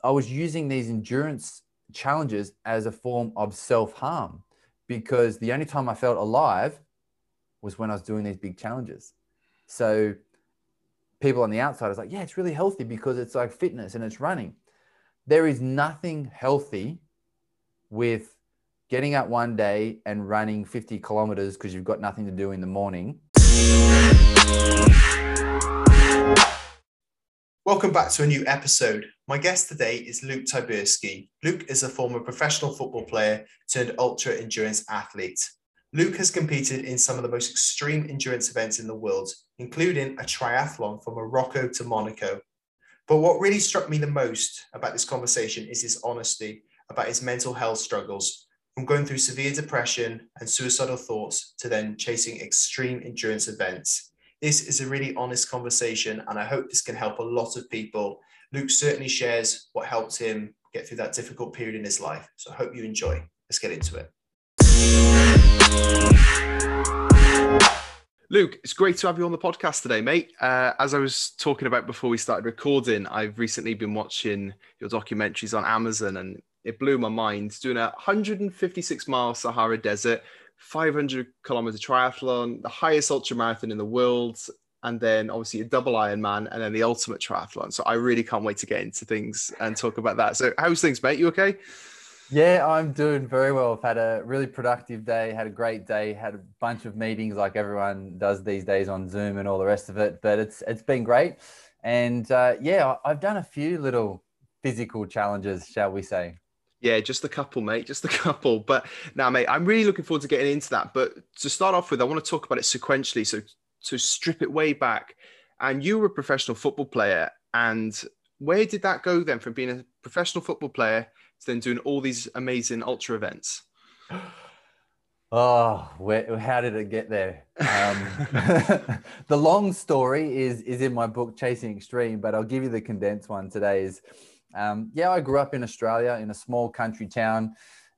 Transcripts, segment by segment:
I was using these endurance challenges as a form of self-harm, because the only time I felt alive was when I was doing these big challenges. So people on the outside is like, yeah, it's really healthy because it's like fitness and it's running. There is nothing healthy with getting up one day and running 50 kilometers because you've got nothing to do in the morning. Welcome back to a new episode. My guest today is Luke Tyburski. Luke is a former professional football player turned ultra endurance athlete. Luke has competed in some of the most extreme endurance events in the world, including a triathlon from Morocco to Monaco. But what really struck me the most about this conversation is his honesty about his mental health struggles, from going through severe depression and suicidal thoughts to then chasing extreme endurance events. This is a really honest conversation, and I hope this can help a lot of people. Luke certainly shares what helped him get through that difficult period in his life. So I hope you enjoy. Let's get into it. Luke, it's great to have you on the podcast today, mate. As I was talking about before we started recording, I've recently been watching your documentaries on Amazon, and it blew my mind. Doing a 156-mile Sahara Desert, 500-kilometer triathlon, the highest ultra marathon in the world, and then obviously a double Ironman, and then the ultimate triathlon. So I really can't wait to get into things and talk about that. So how's things, mate? You okay? Yeah, I'm doing very well. I've had a really productive day, had a great day, had a bunch of meetings like everyone does these days on Zoom and all the rest of it, but it's been great. And yeah, I've done a few little physical challenges, shall we say. Yeah, just a couple, mate, just a couple. But now, mate, I'm really looking forward to getting into that. But to start off with, I want to talk about it sequentially. So to strip it way back, and you were a professional football player. And where did that go then from being a professional football player to then doing all these amazing ultra events? Oh, how did it get there? The long story is in my book, Chasing Extreme, but I'll give you the condensed one today. Yeah, I grew up in Australia in a small country town.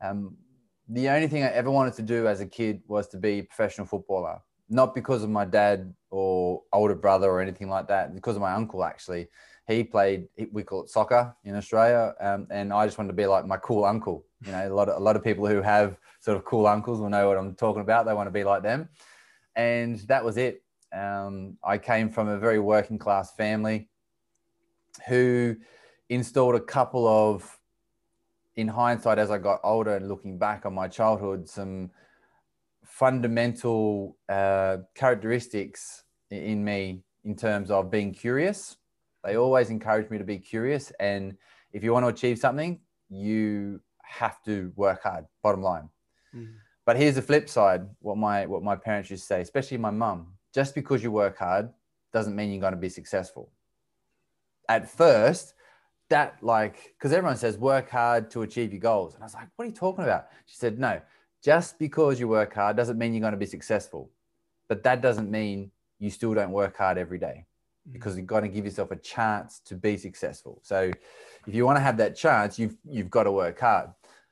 The only thing I ever wanted to do as a kid was to be a professional footballer, not because of my dad or older brother or anything like that, because of my uncle, actually. He played, we call it soccer in Australia, and I just wanted to be like my cool uncle. You know, a lot of people who have sort of cool uncles will know what I'm talking about. They want to be like them. And that was it. I came from a very working class family who installed a couple of, in hindsight, as I got older and looking back on my childhood, some fundamental characteristics in me in terms of being curious. They always encouraged me to be curious. And if you want to achieve something, you have to work hard, bottom line. But here's the flip side, what my parents used to say, especially my mum: just because you work hard doesn't mean you're going to be successful. At first, that, like, because everyone says work hard to achieve your goals. And I was like, what are you talking about? She said, no, just because you work hard doesn't mean you're going to be successful. But that doesn't mean you still don't work hard every day, because you've got to give yourself a chance to be successful. So if you want to have that chance, you've got to work hard.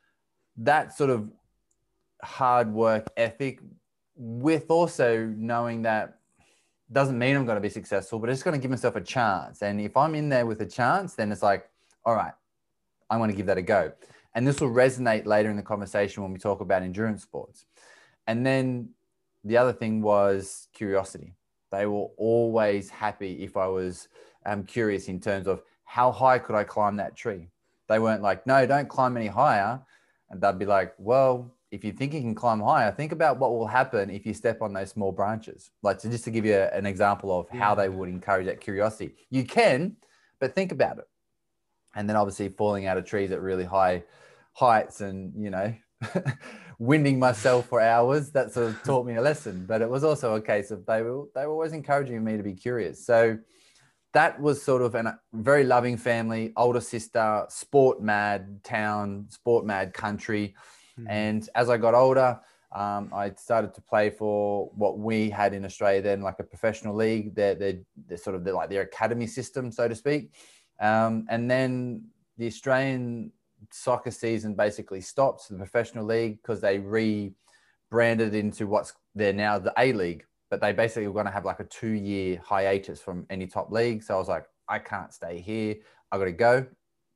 That sort of hard work ethic, with also knowing that doesn't mean I'm going to be successful, but it's going to give myself a chance. And if I'm in there with a chance, then it's like, all right, I want to give that a go. And this will resonate later in the conversation when we talk about endurance sports. And then the other thing was curiosity. They were always happy if I was curious in terms of how high could I climb that tree. They weren't like, no, don't climb any higher. And they'd be like, well, if you think you can climb higher, think about what will happen if you step on those small branches. Like, so just to give you an example of how they would encourage that curiosity. You can, but think about it. And then obviously falling out of trees at really high heights and, you know, winding myself for hours, that sort of taught me a lesson. But it was also a case of they were always encouraging me to be curious. So that was sort of a very loving family, older sister, sport mad town, sport mad country. And as I got older, I started to play for what we had in Australia then, like a professional league. They're sort of like their academy system, so to speak. And then the Australian soccer season basically stopped, the professional league, because they rebranded into what's they're now the A League. But they basically were going to have like a 2-year hiatus from any top league. So I was like, I can't stay here. I got to go.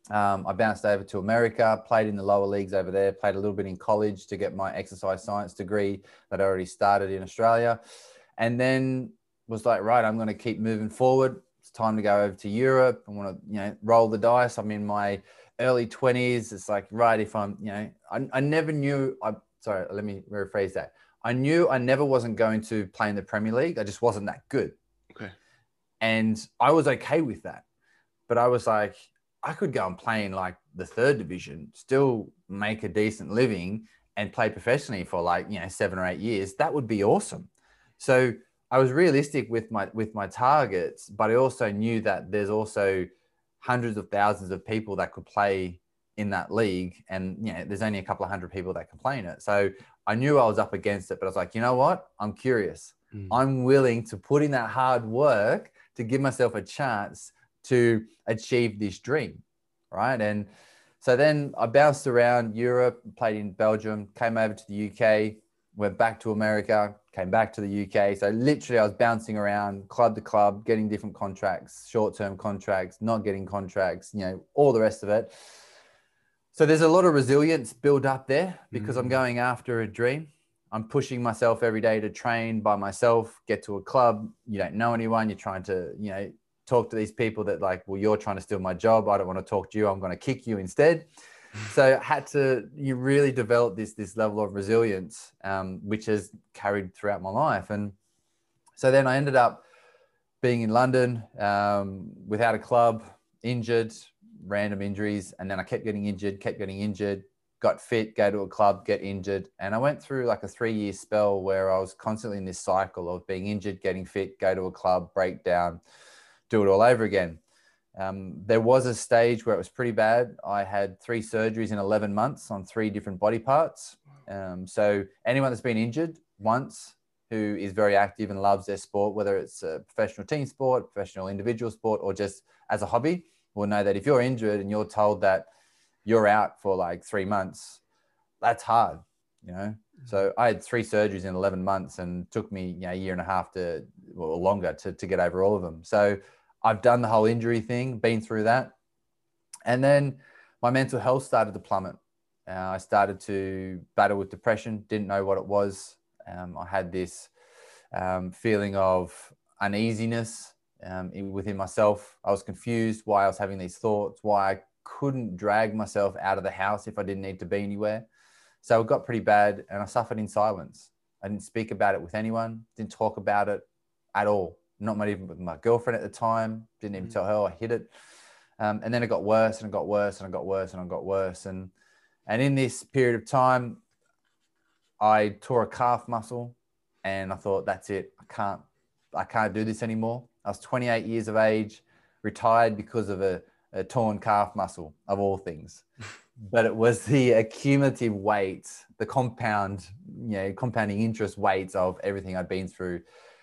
I bounced over to America, played in the lower leagues over there, played a little bit in college to get my exercise science degree that I already started in Australia. And then was like, right, I'm going to keep moving forward. It's time to go over to Europe. I want to, roll the dice. I'm in my early 20s. It's like, right, if I'm, I never knew, sorry, let me rephrase that. I knew I never wasn't going to play in the Premier League. I just wasn't that good. Okay. And I was okay with that. But I was like, I could go and play in like the third division, still make a decent living and play professionally for like, 7 or 8 years. That would be awesome. So I was realistic with my targets, but I also knew that there's also hundreds of thousands of people that could play in that league. And, there's only a couple of hundred people that can play in it. So I knew I was up against it, but I was like, you know what? I'm curious. I'm willing to put in that hard work to give myself a chance to achieve this dream, right? And so then I bounced around Europe, played in Belgium, came over to the UK, went back to America, came back to the UK. So literally I was bouncing around club to club, getting different contracts, short-term contracts, not getting contracts, all the rest of it. So there's a lot of resilience built up there because I'm going after a dream. I'm pushing myself every day to train by myself, get to a club. You don't know anyone. You're trying to, talk to these people that like, well, you're trying to steal my job. I don't want to talk to you. I'm going to kick you instead. So I had to, you really develop this level of resilience, which has carried throughout my life. And so then I ended up being in London without a club, injured, random injuries. And then I kept getting injured, got fit, go to a club, get injured. And I went through like a 3-year spell where I was constantly in this cycle of being injured, getting fit, go to a club, break down, do it all over again. There was a stage where it was pretty bad. I had 3 surgeries in 11 months on 3 different body parts. So anyone that's been injured once who is very active and loves their sport, whether it's a professional team sport, professional individual sport, or just as a hobby, will know that if you're injured and you're told that you're out for like 3 months, that's hard, So I had 3 surgeries in 11 months and took me a year and a half or longer to get over all of them. So I've done the whole injury thing, been through that. And then my mental health started to plummet. I started to battle with depression, didn't know what it was. I had this feeling of uneasiness within myself. I was confused why I was having these thoughts, why I couldn't drag myself out of the house if I didn't need to be anywhere. So it got pretty bad and I suffered in silence. I didn't speak about it with anyone, didn't talk about it at all. Not even with my girlfriend at the time, didn't even tell her I hid it. And then it got worse and it got worse and it got worse and it got worse. And in this period of time, I tore a calf muscle and I thought, that's it. I can't do this anymore. I was 28 years of age, retired because of a torn calf muscle of all things. But it was the accumulative weight, the compounding interest weights of everything I'd been through.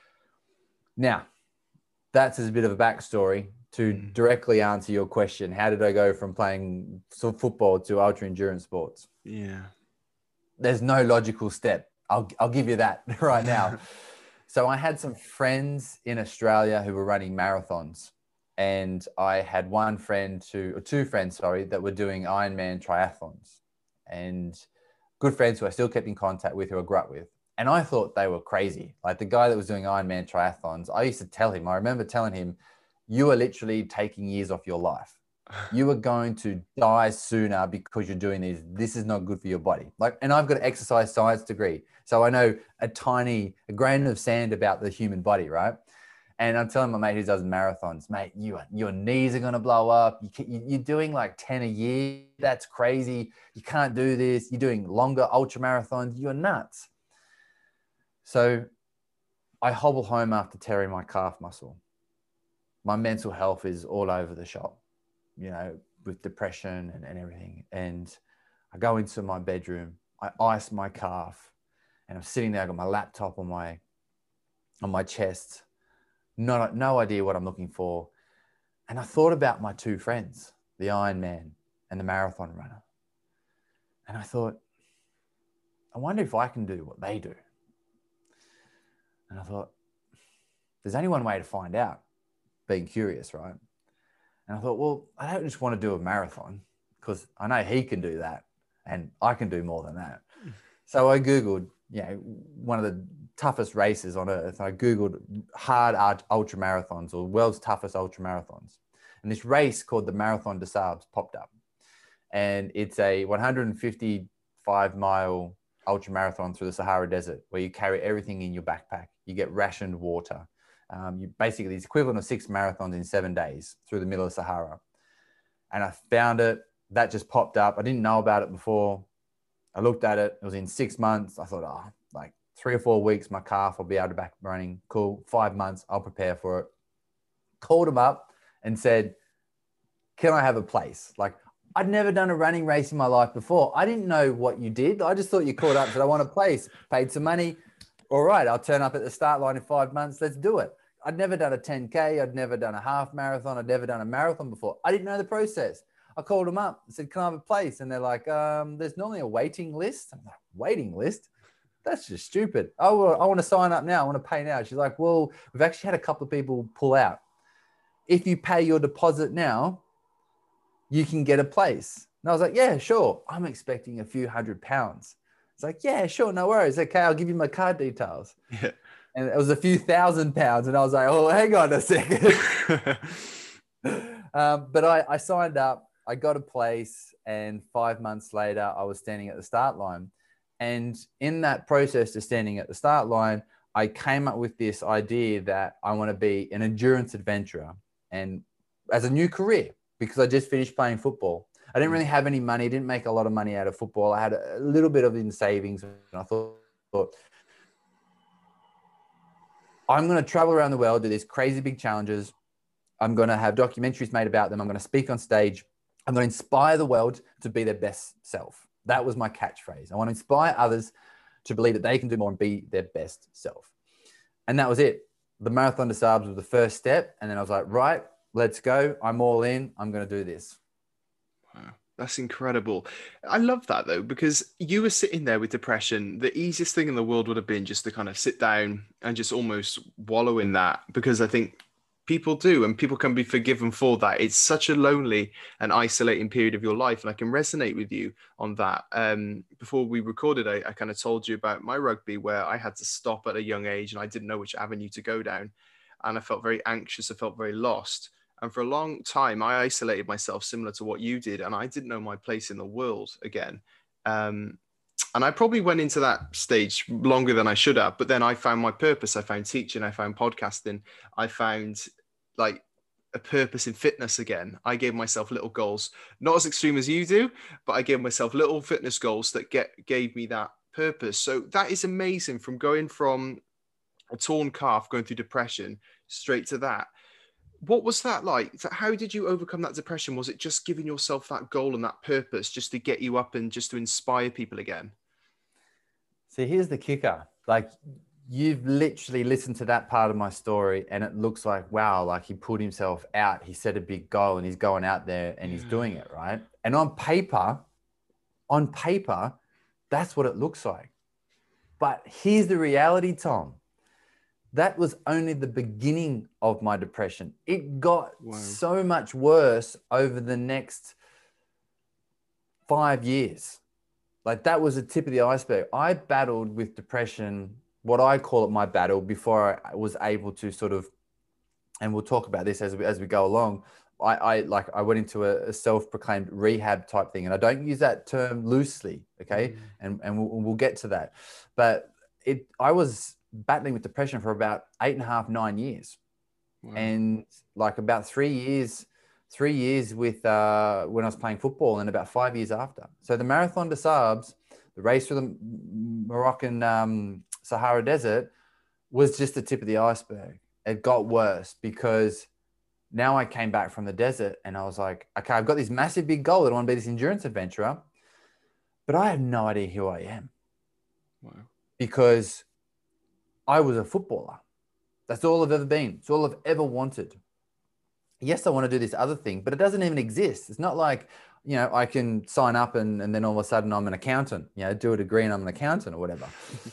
Now, that's a bit of a backstory to directly answer your question. How did I go from playing football to ultra endurance sports? Yeah. There's no logical step. I'll give you that right now. So I had some friends in Australia who were running marathons. And I had two friends, that were doing Ironman triathlons, and good friends who I still kept in contact with, who I grew up with. And I thought they were crazy. Like the guy that was doing Ironman triathlons, I used to tell him, I remember telling him, you are literally taking years off your life. You are going to die sooner because you're doing this. This is not good for your body. And I've got an exercise science degree. So I know a grain of sand about the human body, right? And I'm telling my mate who does marathons, mate, your knees are going to blow up. You're doing like 10 a year. That's crazy. You can't do this. You're doing longer ultra marathons. You're nuts. So I hobble home after tearing my calf muscle. My mental health is all over the shop, with depression and everything. And I go into my bedroom, I ice my calf, and I'm sitting there, I've got my laptop on my chest. No idea what I'm looking for. And I thought about my 2 friends, the Ironman and the marathon runner. And I thought, I wonder if I can do what they do. And I thought, there's only one way to find out, being curious, right? And I thought, well, I don't just want to do a marathon because I know he can do that and I can do more than that. So I Googled, one of the toughest races on earth. I Googled hard ultra marathons or world's toughest ultra marathons. And this race called the Marathon des Sables popped up. And it's a 155-mile ultra marathon through the Sahara Desert where you carry everything in your backpack. You get rationed water. You basically, it's equivalent of 6 marathons in 7 days through the middle of Sahara. And I found it. That just popped up. I didn't know about it before. I looked at it. It was in 6 months. I thought, like 3 or 4 weeks, my calf will be able to back running. Cool. 5 months, I'll prepare for it. Called him up and said, can I have a place? Like, I'd never done a running race in my life before. I didn't know what you did. I just thought you called up and said, I want a place, paid some money. All right, I'll turn up at the start line in 5 months. Let's do it. I'd never done a 10K. I'd never done a half marathon. I'd never done a marathon before. I didn't know the process. I called them up and said, can I have a place? And they're like, there's normally a waiting list. I'm like, waiting list? That's just stupid. Oh, well, I want to sign up now. I want to pay now. She's like, well, we've actually had a couple of people pull out. If you pay your deposit now, you can get a place. And I was like, yeah, sure. I'm expecting a few £100. It's like, yeah, sure. No worries. Okay. I'll give you my card details. Yeah. And it was a few £1,000s. And I was like, oh, hang on a second. But I signed up, I got a place, and 5 months later, I was standing at the start line. And in that process of standing at the start line, I came up with this idea that I want to be an endurance adventurer and as a new career, because I just finished playing football. I didn't really have any money, didn't make a lot of money out of football. I had a little bit of in savings, and I thought I'm going to travel around the world, do these crazy big challenges. I'm going to have documentaries made about them. I'm going to speak on stage. I'm going to inspire the world to be their best self. That was my catchphrase. I want to inspire others to believe that they can do more and be their best self. And that was it. The Marathon des Sables was the first step. And then I was like, right, let's go. I'm all in. I'm going to do this. Wow. That's incredible. I love that though, because you were sitting there with depression. The easiest thing in the world would have been just to kind of sit down and just almost wallow in that, because I think people do, and people can be forgiven for that. It's such a lonely and isolating period of your life. And I can resonate with you on that. Before we recorded, I kind of told you about my rugby, where I had to stop at a young age and I didn't know which avenue to go down. And I felt very anxious. I felt very lost. And for a long time, I isolated myself similar to what you did. And I didn't know my place in the world again. And I probably went into that stage longer than I should have. But then I found my purpose. I found teaching. I found podcasting. I found like a purpose in fitness again. I gave myself little goals, not as extreme as you do, but I gave myself little fitness goals that gave me that purpose. So that is amazing, from going from a torn calf, going through depression, straight to that. What was that like? How did you overcome that depression? Was it just giving yourself that goal and that purpose just to get you up and just to inspire people again? See, here's the kicker. Like, you've literally listened to that part of my story and it looks like, wow, like he put himself out. He set a big goal and he's going out there and he's doing it, right? And on paper, that's what it looks like. But here's the reality, Tom. That was only the beginning of my depression. It got so much worse over the next 5 years. Like, that was the tip of the iceberg. I battled with depression, what I call it my battle, before I was able to sort of, and we'll talk about this as we go along. I went into a self-proclaimed rehab type thing, and I don't use that term loosely, okay? And we'll get to that. But I was battling with depression for about 8.5, 9 years. Wow. And like about 3 years with when I was playing football, and about 5 years after. So the Marathon des Sables, the race through the Moroccan Sahara Desert, was just the tip of the iceberg. It got worse because now I came back from the desert and I was like, okay, I've got this massive big goal that I want to be this endurance adventurer, but I have no idea who I am. Wow. Because I was a footballer. That's all I've ever been. It's all I've ever wanted. Yes, I want to do this other thing, but it doesn't even exist. It's not like, I can sign up and then all of a sudden I'm an accountant, do a degree and I'm an accountant or whatever.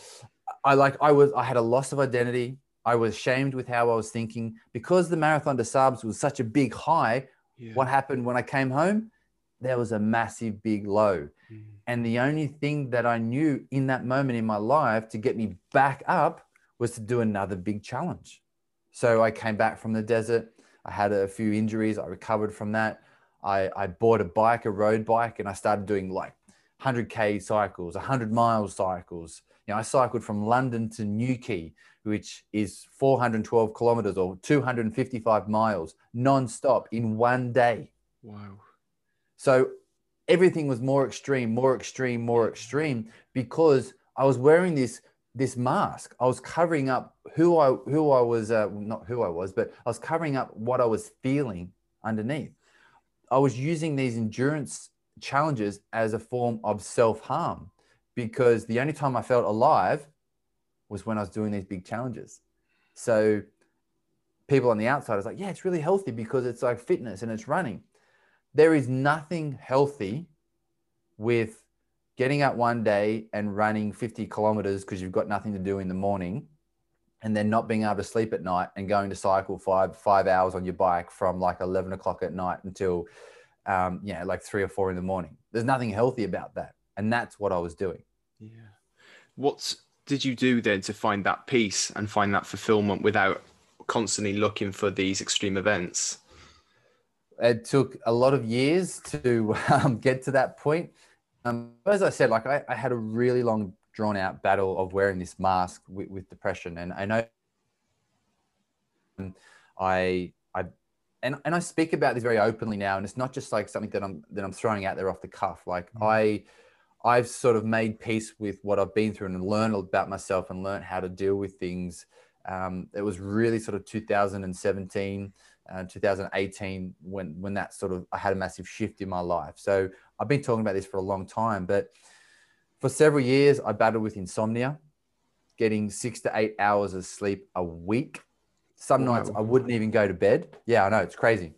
I had a loss of identity. I was shamed with how I was thinking. Because the Marathon des Sables was such a big high, Yeah. What happened when I came home? There was a massive big low. Mm. And the only thing that I knew in that moment in my life to get me back up was to do another big challenge. So I came back from the desert. I had a few injuries. I recovered from that. I bought a bike, a road bike, and I started doing like 100K cycles, 100-mile cycles. I cycled from London to Newquay, which is 412 kilometers or 255 miles non-stop in one day. Wow. So everything was more extreme, more extreme, more extreme, because I was wearing this mask. I was covering up who I was, not who I was, but I was covering up what I was feeling underneath. I was using these endurance challenges as a form of self-harm, because the only time I felt alive was when I was doing these big challenges. So people on the outside is like, yeah, it's really healthy because it's like fitness and it's running. There is nothing healthy with getting up one day and running 50 kilometers because you've got nothing to do in the morning, and then not being able to sleep at night and going to cycle five hours on your bike from like 11 o'clock at night until like 3 or 4 in the morning. There's nothing healthy about that. And that's what I was doing. Yeah. What did you do then to find that peace and find that fulfillment without constantly looking for these extreme events? It took a lot of years to get to that point. As I said, like I had a really long drawn out battle of wearing this mask with depression. And I know I speak about this very openly now, and it's not just like something that I'm throwing out there off the cuff. Like I've sort of made peace with what I've been through and learned about myself and learned how to deal with things. It was really sort of 2017, 2018 when that sort of, I had a massive shift in my life. So I've been talking about this for a long time, but for several years, I battled with insomnia, getting 6 to 8 hours of sleep a week. Some nights I wouldn't even go to bed. Yeah, I know, it's crazy.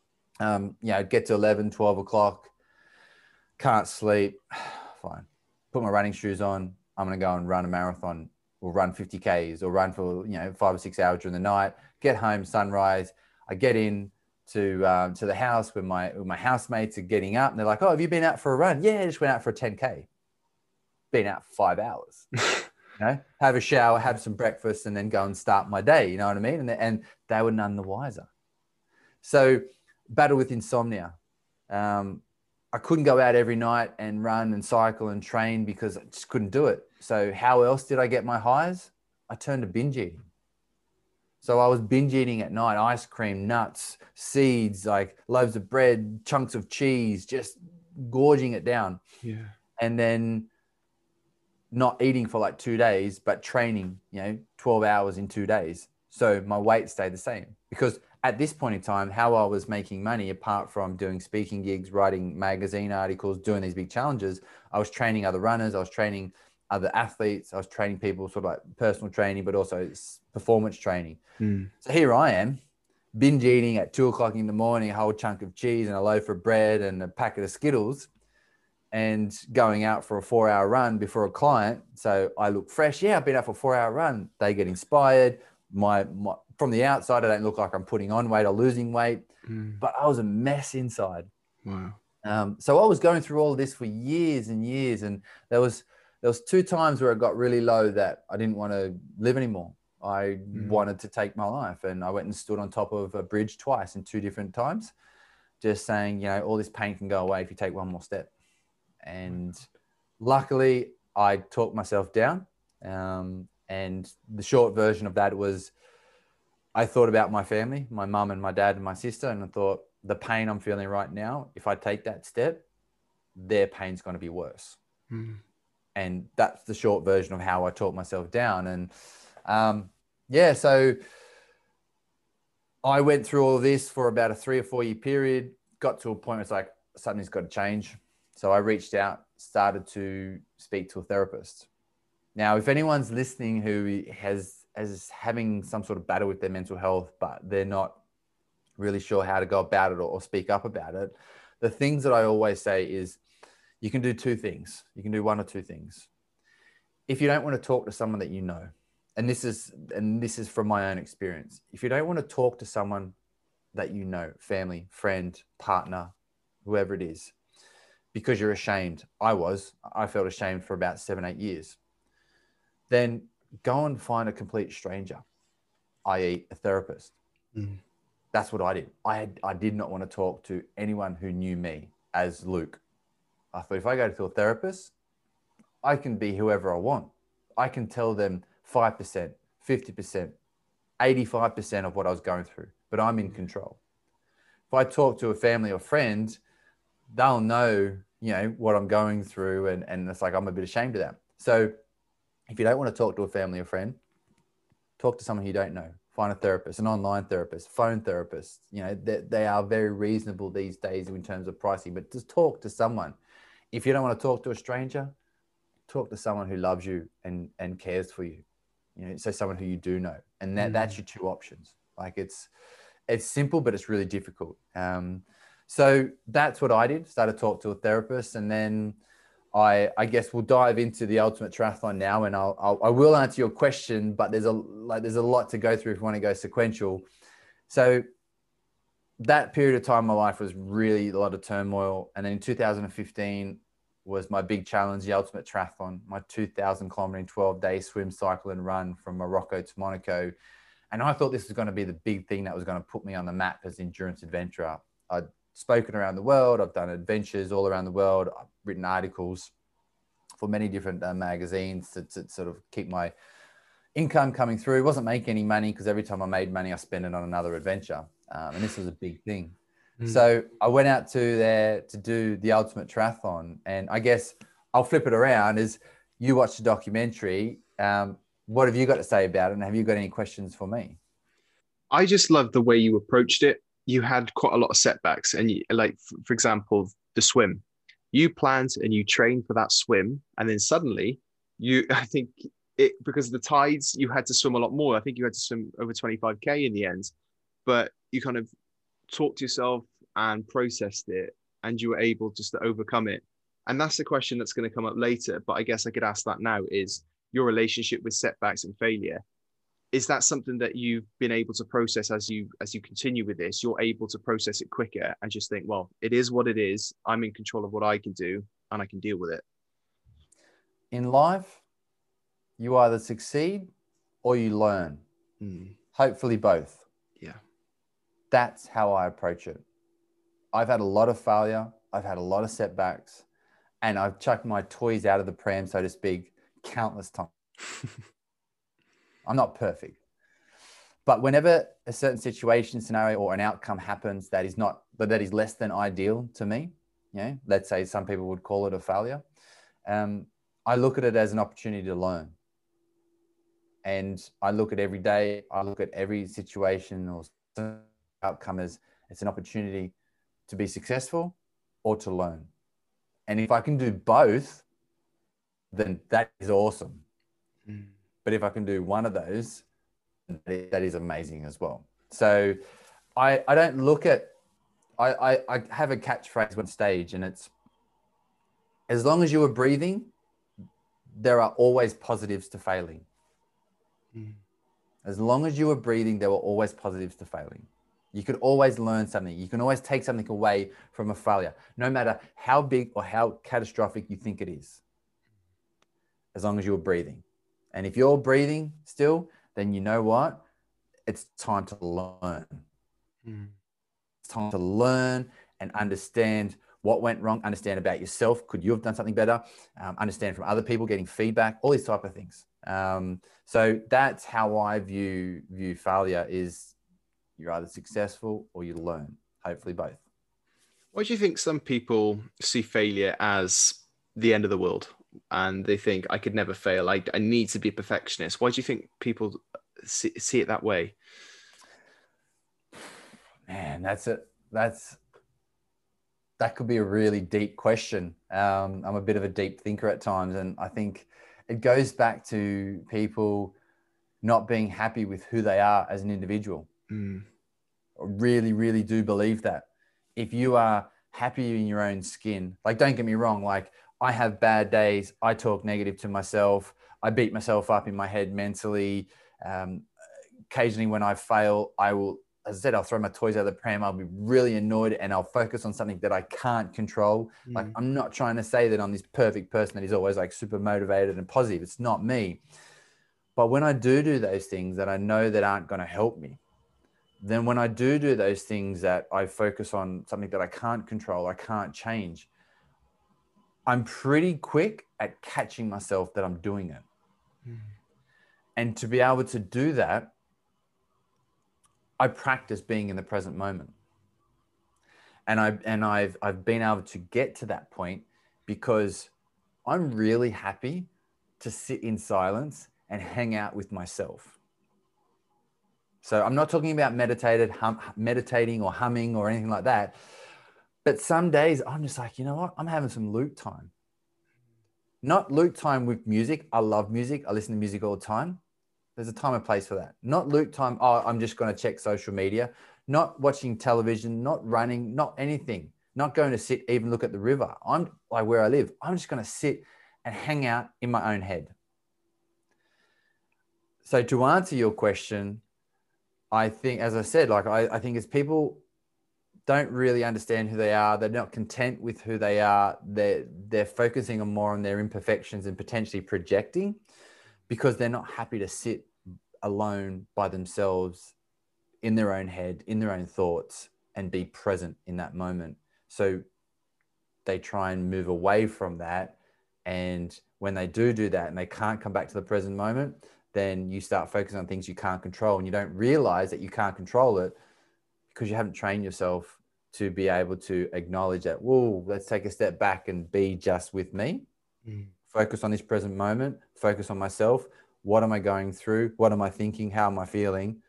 I'd get to 11, 12 o'clock, can't sleep. Fine. Put my running shoes on. I'm going to go and run a marathon or run 50 Ks or run for, 5 or 6 hours during the night, get home, sunrise. I get in to the house where my housemates are getting up, and they're like, oh, have you been out for a run? Yeah, I just went out for a 10K. Been out for 5 hours. Have a shower, have some breakfast, and then go and start my day. You know what I mean? And they were none the wiser. So battle with insomnia. I couldn't go out every night and run and cycle and train because I just couldn't do it. So how else did I get my highs? I turned to binge eating. So I was binge eating at night, ice cream, nuts, seeds, like loaves of bread, chunks of cheese, just gorging it down. Yeah. And then not eating for like 2 days, but training, 12 hours in 2 days. So my weight stayed the same, because at this point in time, how I was making money, apart from doing speaking gigs, writing magazine articles, doing these big challenges, I was training other runners. I was training other athletes. I was training people, sort of like personal training, but also performance training. So here I am, binge eating at 2 o'clock in the morning, a whole chunk of cheese and a loaf of bread and a packet of Skittles, and going out for a 4-hour run before a client. So I look fresh. Yeah, I've been out for a 4-hour run. They get inspired. My from the outside, I don't look like I'm putting on weight or losing weight, but I was a mess inside. Wow. So I was going through all of this for years and years. And there was 2 times where it got really low that I didn't want to live anymore. I wanted to take my life, and I went and stood on top of a bridge twice in 2 different times, just saying, all this pain can go away if you take one more step. And luckily I talked myself down. And the short version of that was, I thought about my family, my mum and my dad and my sister, and I thought, the pain I'm feeling right now, if I take that step, their pain's going to be worse. And that's the short version of how I talked myself down. And so I went through all of this for about a 3 or 4 year period, got to a point where it's like, something's got to change. So I reached out, started to speak to a therapist. Now, if anyone's listening who is having some sort of battle with their mental health, but they're not really sure how to go about it or speak up about it, the things that I always say is, you can do 2 things. You can do 1 or 2 things. If you don't want to talk to someone that you know, and this is from my own experience, if you don't want to talk to someone that you know, family, friend, partner, whoever it is, because you're ashamed. I felt ashamed for about 7-8 years. Then go and find a complete stranger, i.e. a therapist. That's what I did. I did not want to talk to anyone who knew me as Luke. I thought if I go to a therapist, I can be whoever I want. I can tell them 5%, 50%, 85% of what I was going through, but I'm in control. If I talk to a family or friend, they'll know, what I'm going through, and it's like I'm a bit ashamed of that. So if you don't want to talk to a family or friend, talk to someone you don't know. Find a therapist, an online therapist, phone therapist. They are very reasonable these days in terms of pricing, but just talk to someone. If you don't want to talk to a stranger, talk to someone who loves you and cares for you. So someone who you do know, and that's your two options. Like it's simple, but it's really difficult. So that's what I did. Started to talk to a therapist, and then I guess we'll dive into the Ultimate Triathlon now, and I will answer your question, but there's a lot to go through if you want to go sequential. So that period of time in my life was really a lot of turmoil. And then in 2015 was my big challenge, the Ultimate Triathlon, my 2,000 kilometer 12-day swim, cycle, and run from Morocco to Monaco. And I thought this was going to be the big thing that was going to put me on the map as an endurance adventurer. I'd spoken around the world. I've done adventures all around the world. I've written articles for many different magazines to sort of keep my income coming through. Wasn't making any money because every time I made money, I spent it on another adventure. And this was a big thing. So I went out to there to do the Ultimate Triathlon. And I guess I'll flip it around as you watched the documentary. What have you got to say about it? And have you got any questions for me? I just love the way you approached it. You had quite a lot of setbacks, and for example, the swim. You planned and you trained for that swim, and then suddenly I think because of the tides, you had to swim a lot more. I think you had to swim over 25K in the end, but you kind of talked to yourself and processed it, and you were able just to overcome it. And that's the question that's going to come up later, but I guess I could ask that now, is your relationship with setbacks and failure. Is that something that you've been able to process as you continue with this? You're able to process it quicker and just think, well, it is what it is. I'm in control of what I can do, and I can deal with it. In life, you either succeed or you learn. Hopefully both. Yeah. That's how I approach it. I've had a lot of failure. I've had a lot of setbacks, and I've chucked my toys out of the pram, so to speak, countless times. I'm not perfect, but whenever a certain situation, scenario, or an outcome happens that is less than ideal to me, let's say some people would call it a failure. I look at it as an opportunity to learn. And I look at every day, I look at every situation or outcome as it's an opportunity to be successful or to learn. And if I can do both, then that is awesome. But if I can do one of those, that is amazing as well. So I don't look at, I have a catchphrase on stage, and it's, as long as you are breathing, there are always positives to failing. As long as you are breathing, there were always positives to failing. You could always learn something. You can always take something away from a failure, no matter how big or how catastrophic you think it is, as long as you're breathing. And if you're breathing still, then you know what? It's time to learn. It's time to learn and understand what went wrong, understand about yourself. Could you have done something better? Understand from other people, getting feedback, all these type of things. So that's how I view failure is you're either successful or you learn, hopefully both. Why do you think some people see failure as the end of the world and they think I could never fail? I need to be a perfectionist. Why do you think people see it that way? Man, that could be a really deep question. I'm a bit of a deep thinker at times, and I think it goes back to people not being happy with who they are as an individual. I really, really do believe that. If you are happy in your own skin, like, don't get me wrong, like, I have bad days. I talk negative to myself. I beat myself up in my head mentally. Occasionally when I fail, I will as I said, I'll throw my toys out of the pram. I'll be really annoyed and I'll focus on something that I can't control. Like, I'm not trying to say that I'm this perfect person that is always like super motivated and positive. It's not me. But when I do those things that I know that aren't going to help me, then when I do those things that I focus on something that I can't control, I can't change, I'm pretty quick at catching myself that I'm doing it. And to be able to do that, I practice being in the present moment. And I've been able to get to that point because I'm really happy to sit in silence and hang out with myself. So I'm not talking about meditating or humming or anything like that. But some days I'm just like, you know what? I'm having some Luke time. Not Luke time with music. I love music. I listen to music all the time. There's a time and place for that. Not Luke time. Oh, I'm just going to check social media. Not watching television, not running, not anything. Not going to sit, even look at the river. I'm like where I live. I'm just going to sit and hang out in my own head. So to answer your question, I think, as I said, like I think it's people don't really understand who they are. They're not content with who they are. They're focusing on more on their imperfections and potentially projecting because they're not happy to sit alone by themselves in their own head, in their own thoughts, and be present in that moment. So they try and move away from that. And when they do that and they can't come back to the present moment, then you start focusing on things you can't control, and you don't realize that you can't control it because you haven't trained yourself to be able to acknowledge that, whoa, let's take a step back and be just with me. Focus on this present moment, focus on myself. What am I going through? What am I thinking? How am I feeling?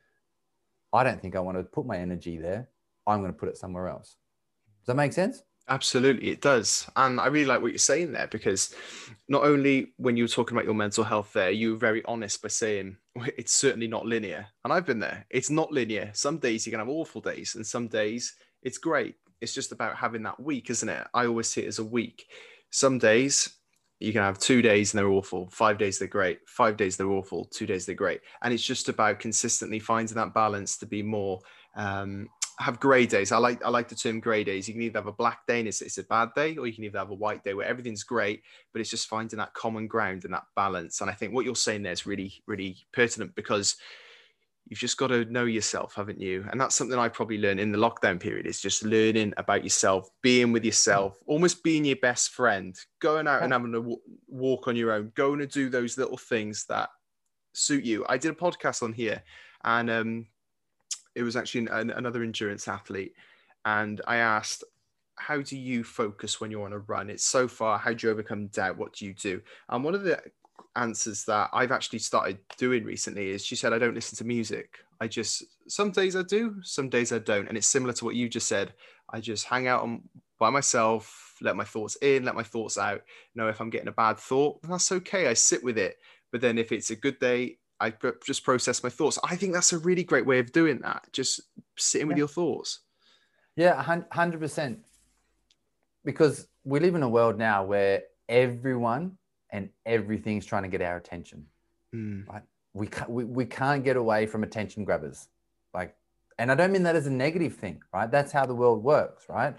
I don't think I want to put my energy there. I'm going to put it somewhere else. Does that make sense? Absolutely, it does. And I really like what you're saying there, because not only when you were talking about your mental health there, you were very honest by saying it's certainly not linear. And I've been there. It's not linear. Some days you can have awful days and some days it's great. It's just about having that week, isn't it? I always see it as a week. Some days you can have 2 days and they're awful. 5 days they're great. 5 days they're awful. 2 days they're great. And it's just about consistently finding that balance to be more have grey days. I like the term grey days. You can either have a black day and it's a bad day, or you can either have a white day where everything's great, but it's just finding that common ground and that balance. And I think what you're saying there is really, really pertinent, because you've just got to know yourself, haven't you? And that's something I probably learned in the lockdown period, is just learning about yourself, being with yourself, almost being your best friend, going out and having a walk on your own, going to do those little things that suit you. I did a podcast on here, and it was actually another endurance athlete. And I asked, how do you focus when you're on a run? It's so far, how do you overcome doubt? What do you do? And one of the answers that I've actually started doing recently is, she said, I don't listen to music. Some days I do, some days I don't. And it's similar to what you just said. I just hang out by myself, let my thoughts in, let my thoughts out. If I'm getting a bad thought, that's okay. I sit with it. But then if it's a good day, I just process my thoughts. I think that's a really great way of doing that. Just sitting with your thoughts. Yeah, 100%. Because we live in a world now where everyone and everything's trying to get our attention. Right? We can't get away from attention grabbers. And I don't mean that as a negative thing, right? That's how the world works, right?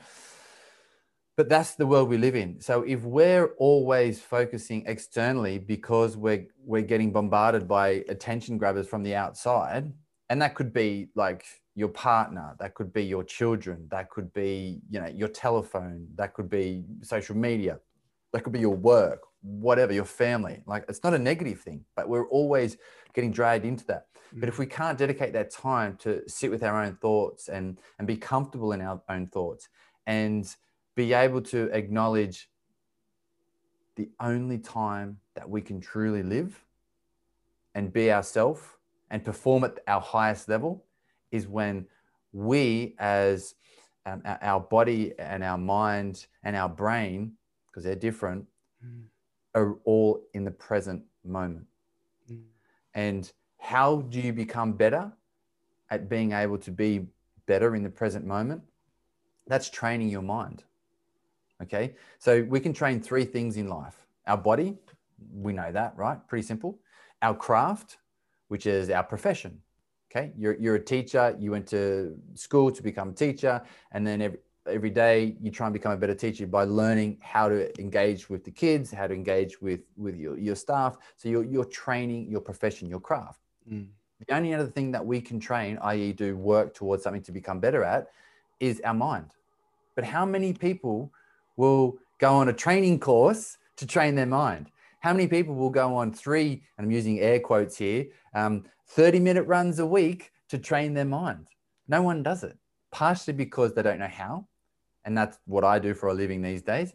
But that's the world we live in. So if we're always focusing externally because we're getting bombarded by attention grabbers from the outside, and that could be like your partner, that could be your children, that could be, your telephone, that could be social media, that could be your work, whatever, your family. Like, it's not a negative thing, but we're always getting dragged into that. But if we can't dedicate that time to sit with our own thoughts and be comfortable in our own thoughts and be able to acknowledge the only time that we can truly live and be ourselves and perform at our highest level is when we, as our body and our mind and our brain, because they're different, are all in the present moment. And how do you become better at being able to be better in the present moment? That's training your mind. Okay, so we can train 3 things in life. Our body, we know that, right? Pretty simple. Our craft, which is our profession. Okay. You're a teacher. You went to school to become a teacher. And then every day you try and become a better teacher by learning how to engage with the kids, how to engage with your staff. So you're training your profession, your craft. The only other thing that we can train, i.e. do work towards something to become better at, is our mind. But how many people will go on a training course to train their mind? How many people will go on 3, and I'm using air quotes here, 30-minute runs a week to train their mind? No one does it, partially because they don't know how. And that's what I do for a living these days.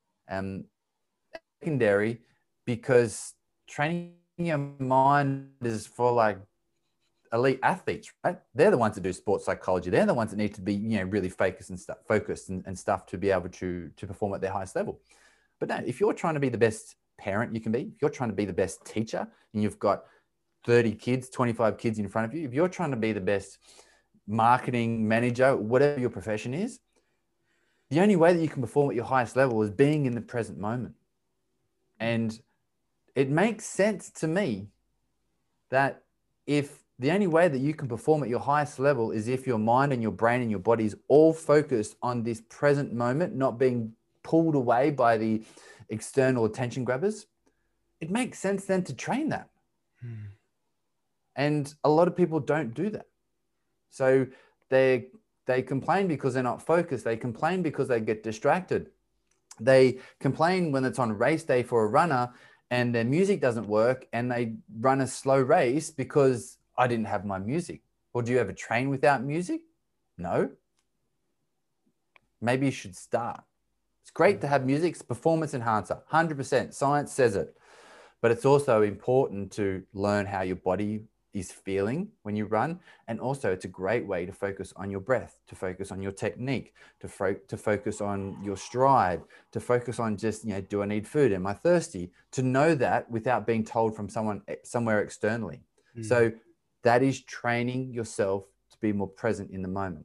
Secondary, because training your mind is for like elite athletes, right? They're the ones that do sports psychology. They're the ones that need to be, really focused and stuff to be able to perform at their highest level. But no, if you're trying to be the best parent you can be, if you're trying to be the best teacher and you've got 30 kids, 25 kids in front of you, if you're trying to be the best marketing manager, whatever your profession is, the only way that you can perform at your highest level is being in the present moment. And it makes sense to me that if the only way that you can perform at your highest level is if your mind and your brain and your body is all focused on this present moment, not being pulled away by the external attention grabbers, it makes sense then to train that. And a lot of people don't do that. So they complain because they're not focused. They complain because they get distracted. They complain when it's on race day for a runner and their music doesn't work and they run a slow race because I didn't have my music. Or do you ever train without music? No. Maybe you should start. It's great to have music. It's a performance enhancer, 100%. Science says it. But it's also important to learn how your body is feeling when you run. And also it's a great way to focus on your breath, to focus on your technique, to focus on your stride, to focus on just, do I need food? Am I thirsty? To know that without being told from somewhere externally. So that is training yourself to be more present in the moment.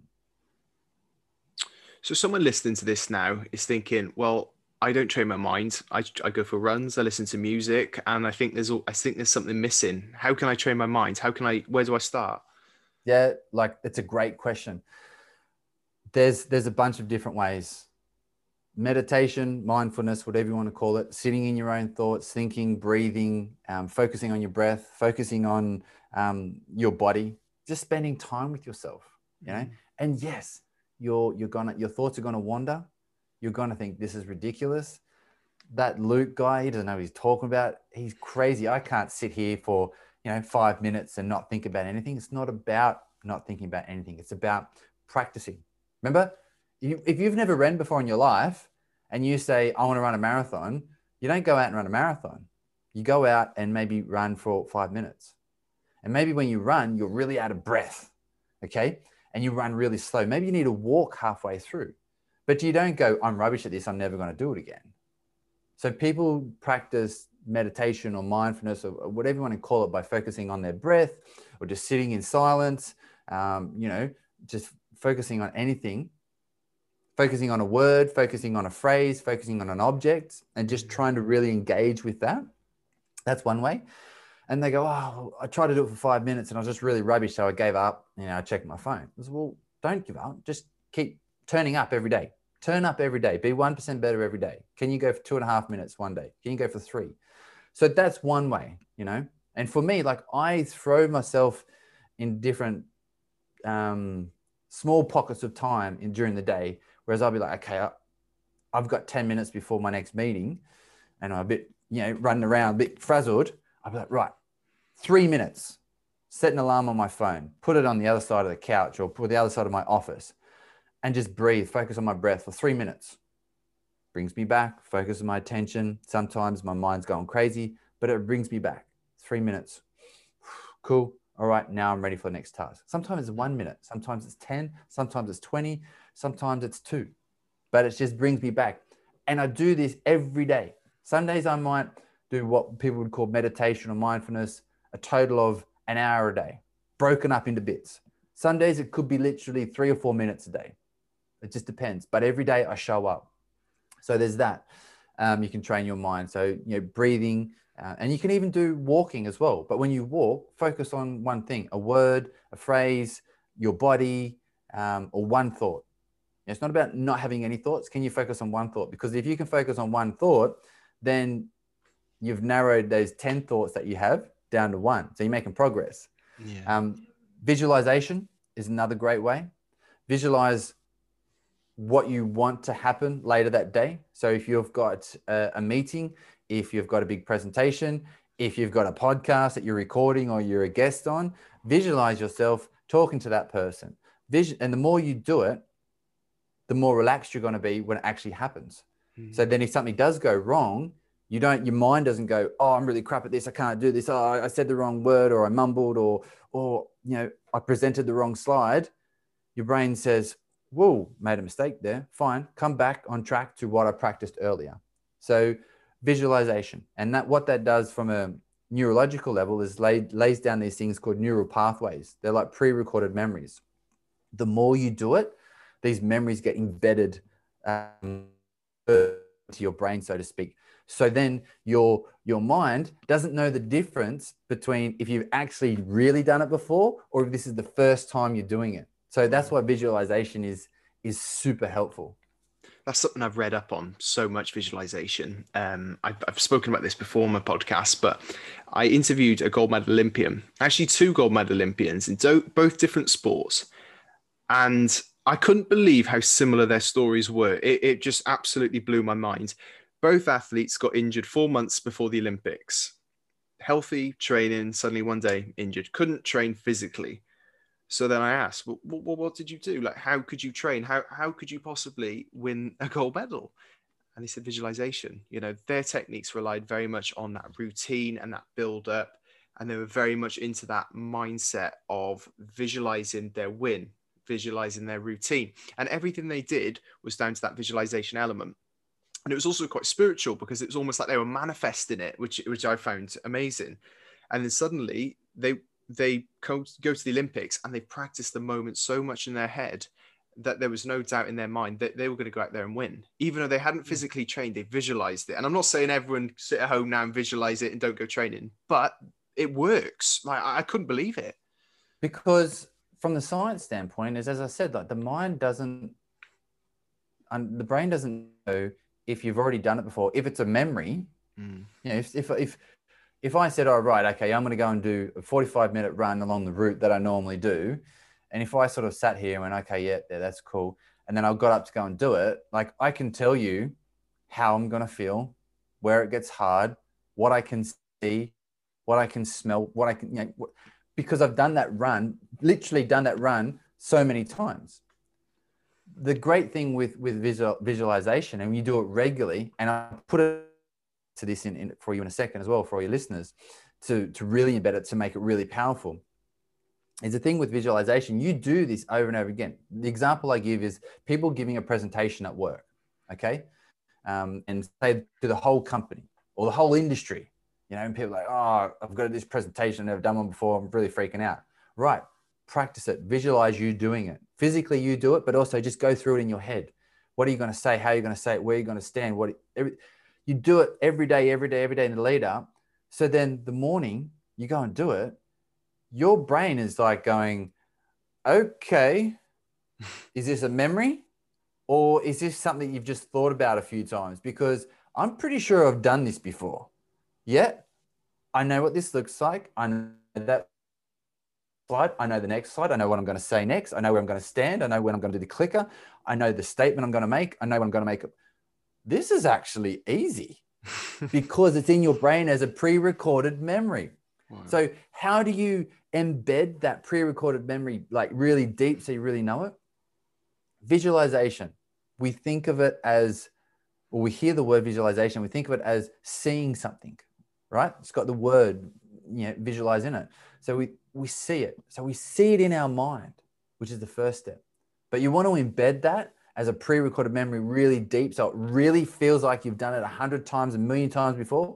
So someone listening to this now is thinking, well, I don't train my mind. I go for runs. I listen to music, and I think there's something missing. How can I train my mind? Where do I start? Yeah, it's a great question. There's a bunch of different ways. Meditation, mindfulness, whatever you want to call it, sitting in your own thoughts, thinking, breathing, focusing on your breath, focusing on your body, just spending time with yourself, And yes, your thoughts are gonna wander. You're gonna think this is ridiculous. That Luke guy, he doesn't know what he's talking about. He's crazy. I can't sit here for 5 minutes and not think about anything. It's not about not thinking about anything. It's about practicing. Remember, if you've never ran before in your life and you say, I want to run a marathon, you don't go out and run a marathon. You go out and maybe run for 5 minutes. And maybe when you run, you're really out of breath, okay? And you run really slow. Maybe you need to walk halfway through, but you don't go, I'm rubbish at this, I'm never going to do it again. So people practice meditation or mindfulness or whatever you want to call it by focusing on their breath or just sitting in silence, just focusing on anything, focusing on a word, focusing on a phrase, focusing on an object, and just trying to really engage with that. That's one way. And they go, oh, I tried to do it for 5 minutes and I was just really rubbish, so I gave up. I checked my phone. I said, well, don't give up. Just keep turning up every day. Turn up every day. Be 1% better every day. Can you go for 2.5 minutes one day? Can you go for 3? So that's one way, And for me, I throw myself in different small pockets of time during the day, whereas I'll be like, okay, I've got 10 minutes before my next meeting and I'm a bit, running around, a bit frazzled. I'll be like, right, 3 minutes, set an alarm on my phone, put it on the other side of the couch or put the other side of my office and just breathe, focus on my breath for 3 minutes. Brings me back, focus on my attention. Sometimes my mind's going crazy, but it brings me back. 3 minutes. Cool. All right, now I'm ready for the next task. Sometimes it's 1 minute, sometimes it's 10, sometimes it's 20, sometimes it's 2, but it just brings me back. And I do this every day. Some days I might do what people would call meditation or mindfulness, a total of an hour a day, broken up into bits. Some days it could be literally 3 or 4 minutes a day. It just depends. But every day I show up. So there's that. You can train your mind. So, breathing, and you can even do walking as well. But when you walk, focus on one thing, a word, a phrase, your body, or one thought. It's not about not having any thoughts. Can you focus on one thought? Because if you can focus on one thought, then you've narrowed those 10 thoughts that you have down to one. So you're making progress. Yeah. Visualization is another great way. Visualize what you want to happen later that day. So if you've got a meeting, if you've got a big presentation, if you've got a podcast that you're recording or you're a guest on, visualize yourself talking to that person. And the more you do it, the more relaxed you're going to be when it actually happens. Mm-hmm. So then if something does go wrong, your mind doesn't go, oh, I'm really crap at this, I can't do this, oh, I said the wrong word, or I mumbled, or I presented the wrong slide. Your brain says, whoa, made a mistake there. Fine, come back on track to what I practiced earlier. So visualization, and what that does from a neurological level is lays down these things called neural pathways. They're like pre-recorded memories. The more you do it, these memories get embedded to your brain, so to speak. So then your mind doesn't know the difference between if you've actually really done it before or if this is the first time you're doing it. So that's why visualization is super helpful. That's something I've read up on, so much visualization. I've spoken about this before on my podcast, but I interviewed a gold medal Olympian, actually 2 gold medal Olympians in both different sports. And I couldn't believe how similar their stories were. It just absolutely blew my mind. Both athletes got injured 4 months before the Olympics. Healthy, training, suddenly one day injured. Couldn't train physically. So then I asked, well, what did you do? Like, how could you train? How could you possibly win a gold medal? And they said visualization. Their techniques relied very much on that routine and that build up. And they were very much into that mindset of visualizing their win, visualizing their routine. And everything they did was down to that visualization element. And it was also quite spiritual because it was almost like they were manifesting it, which I found amazing. And then suddenly they go to the Olympics and they practiced the moment so much in their head that there was no doubt in their mind that they were going to go out there and win. Even though they hadn't physically trained, they visualized it. And I'm not saying everyone sit at home now and visualize it and don't go training, but it works. Like, I couldn't believe it. Because from the science standpoint, as I said, like the brain doesn't know if you've already done it before. If it's a memory, if I said, oh, right, okay, I'm going to go and do a 45-minute run along the route that I normally do. And if I sort of sat here and went, okay, yeah, that's cool. And then I got up to go and do it. Like, I can tell you how I'm going to feel, where it gets hard, what I can see, what I can smell, what I can, because I've done that run, literally done that run so many times. The great thing with visualization, and you do it regularly, and I'll put it to this in for you in a second as well, for all your listeners, to really embed it, to make it really powerful, is the thing with visualization. You do this over and over again. The example I give is people giving a presentation at work, okay? And say to the whole company or the whole industry, and people are like, oh, I've got this presentation, I've never done one before, I'm really freaking out. Right, practice it, visualize you doing it. Physically you do it, but also just go through it in your head. What are you going to say? How are you going to say it? Where are you going to stand? You do it every day in the lead up. So then the morning you go and do it, your brain is like going, okay, is this a memory or is this something you've just thought about a few times? Because I'm pretty sure I've done this before. Yeah, I know what this looks like. I know that slide. I know the next slide. I know what I'm going to say next. I know where I'm going to stand. I know when I'm going to do the clicker. I know the statement I'm going to make. I know when I'm going to make it. This is actually easy because it's in your brain as a pre-recorded memory. Wow. So how do you embed that pre-recorded memory like really deep so you really know it? Visualization. We think of it as, or we hear the word visualization, we think of it as seeing something, right? It's got the word, visualize in it. So we see it. So we see it in our mind, which is the first step. But you want to embed that as a pre-recorded memory really deep, so it really feels like you've done it 100 times, 1,000,000 times before.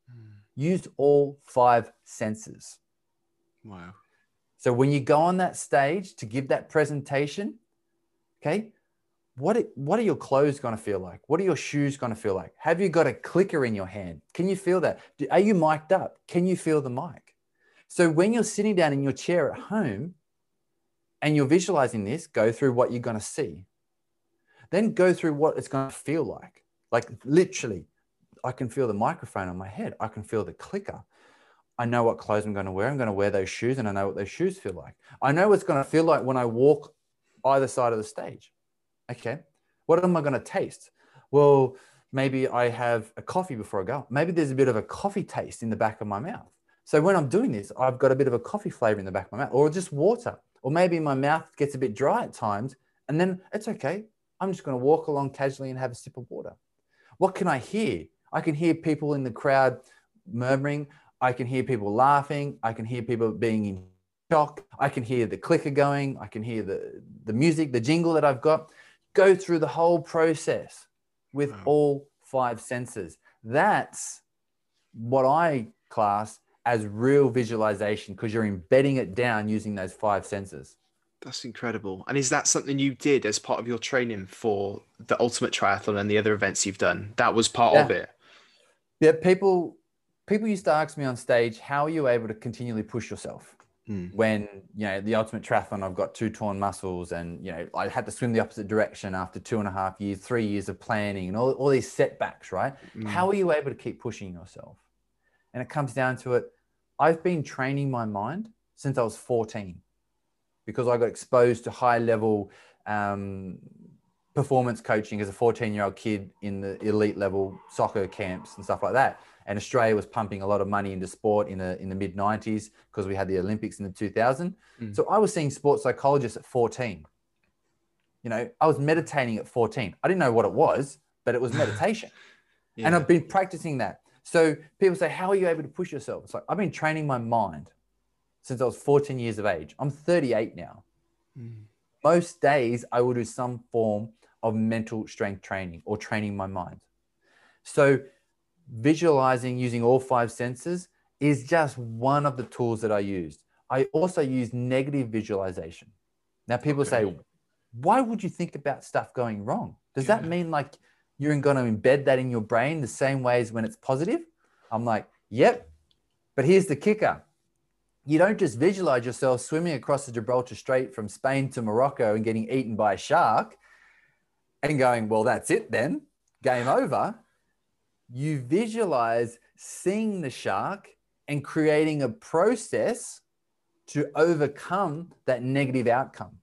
Use all 5 senses. Wow. So when you go on that stage to give that presentation, okay, what are your clothes going to feel like? What are your shoes going to feel like? Have you got a clicker in your hand? Can you feel that? Are you mic'd up? Can you feel the mic? So when you're sitting down in your chair at home and you're visualizing this, go through what you're going to see. Then go through what it's going to feel like. Like literally, I can feel the microphone on my head. I can feel the clicker. I know what clothes I'm going to wear. I'm going to wear those shoes, and I know what those shoes feel like. I know what's going to feel like when I walk either side of the stage. Okay. What am I going to taste? Well, maybe I have a coffee before I go. Maybe there's a bit of a coffee taste in the back of my mouth. So when I'm doing this, I've got a bit of a coffee flavor in the back of my mouth, or just water, or maybe my mouth gets a bit dry at times, and then it's okay. I'm just going to walk along casually and have a sip of water. What can I hear? I can hear people in the crowd murmuring. I can hear people laughing. I can hear people being in shock. I can hear the clicker going. I can hear the music, the jingle that I've got. Go through the whole process with all 5 senses. That's what I class as real visualization, because you're embedding it down using those 5 senses. That's incredible. And is that something you did as part of your training for the Ultimate Triathlon and the other events you've done? That was part of it? Yeah, people used to ask me on stage, how are you able to continually push yourself? When, the Ultimate Triathlon, I've got 2 torn muscles, and, I had to swim the opposite direction after 2.5 years, 3 years of planning and all these setbacks, right? How are you able to keep pushing yourself? And it comes down to it. I've been training my mind since I was 14, because I got exposed to high level performance coaching as a 14-year-old kid in the elite level soccer camps and stuff like that. And Australia was pumping a lot of money into sport in the mid 90s, because we had the Olympics in the 2000. So I was seeing sports psychologists at 14. I was meditating at 14. I didn't know what it was, but it was meditation. And I've been practicing that. So people say, how are you able to push yourself? It's like, I've been training my mind since I was 14 years of age. I'm 38 now. Most days I will do some form of mental strength training or training my mind. So visualizing using all 5 senses is just one of the tools that I used. I also use negative visualization. Now people say, why would you think about stuff going wrong? Does that mean like you're going to embed that in your brain the same way as when it's positive? I'm like, yep. But here's the kicker. You don't just visualize yourself swimming across the Gibraltar Strait from Spain to Morocco and getting eaten by a shark and going, well, that's it then, game over. You visualize seeing the shark and creating a process to overcome that negative outcome.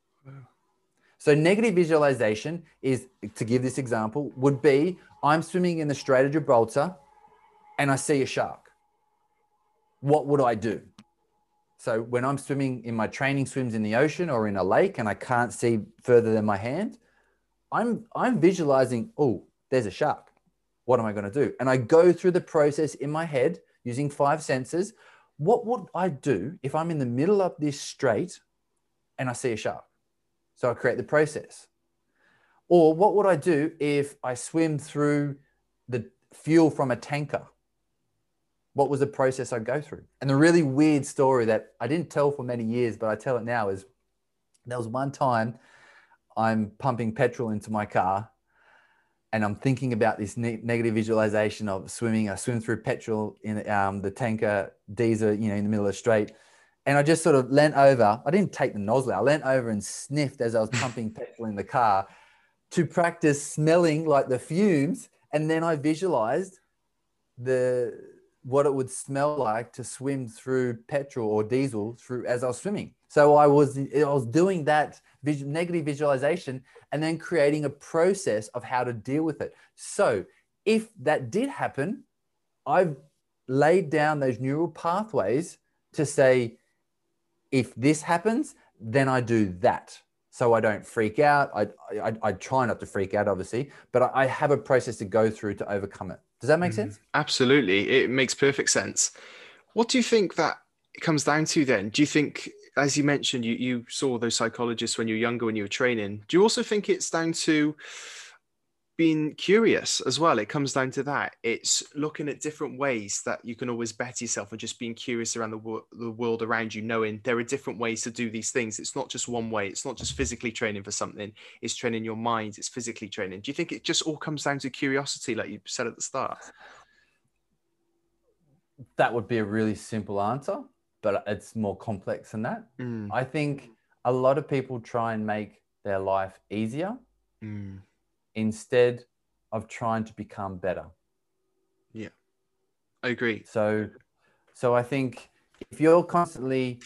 So negative visualization is, to give this example, would be I'm swimming in the Strait of Gibraltar and I see a shark. What would I do? So when I'm swimming in my training swims in the ocean or in a lake and I can't see further than my hand, I'm visualizing, oh, there's a shark. What am I going to do? And I go through the process in my head using 5 senses. What would I do if I'm in the middle of this strait and I see a shark? So I create the process. Or what would I do if I swim through the fuel from a tanker? What was the process I'd go through? And the really weird story that I didn't tell for many years, but I tell it now, is there was one time I'm pumping petrol into my car and I'm thinking about this negative visualization of swimming. I swim through petrol in the tanker diesel, in the middle of the strait. And I just sort of leant over. I didn't take the nozzle out. I leant over and sniffed as I was pumping petrol in the car to practice smelling like the fumes. And then I visualized what it would smell like to swim through petrol or diesel as I was swimming. So I was doing that negative visualization and then creating a process of how to deal with it. So if that did happen, I've laid down those neural pathways to say, if this happens, then I do that. So I don't freak out. I try not to freak out, obviously, but I have a process to go through to overcome it. Does that make sense? Absolutely. It makes perfect sense. What do you think that comes down to then? Do you think, as you mentioned, you saw those psychologists when you were younger, when you were training, do you also think it's down to being curious as well. It comes down to that. It's looking at different ways that you can always better yourself, and just being curious around the world around you, knowing there are different ways to do these things. It's not just one way. It's not just physically training for something. It's training your mind. It's physically training. Do you think it just all comes down to curiosity, like you said at the start? That would be a really simple answer, but it's more complex than that. I think a lot of people try and make their life easier instead of trying to become better. Yeah, I agree. So I think if you're constantly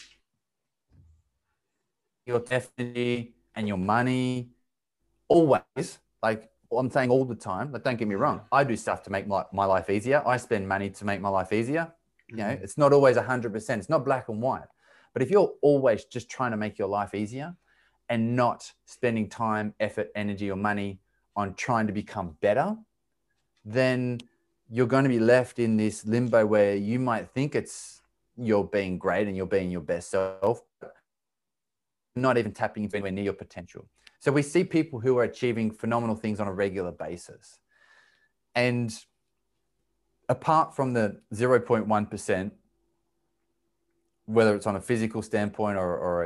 your energy and your money, always, like I'm saying all the time, but don't get me wrong, I do stuff to make my life easier. I spend money to make my life easier. You know, it's not always 100%. It's not black and white. But if you're always just trying to make your life easier and not spending time, effort, energy, or money on trying to become better, then you're going to be left in this limbo where you might think you're being great and you're being your best self, not even tapping into anywhere near your potential. So we see people who are achieving phenomenal things on a regular basis. And apart from the 0.1%, whether it's on a physical standpoint or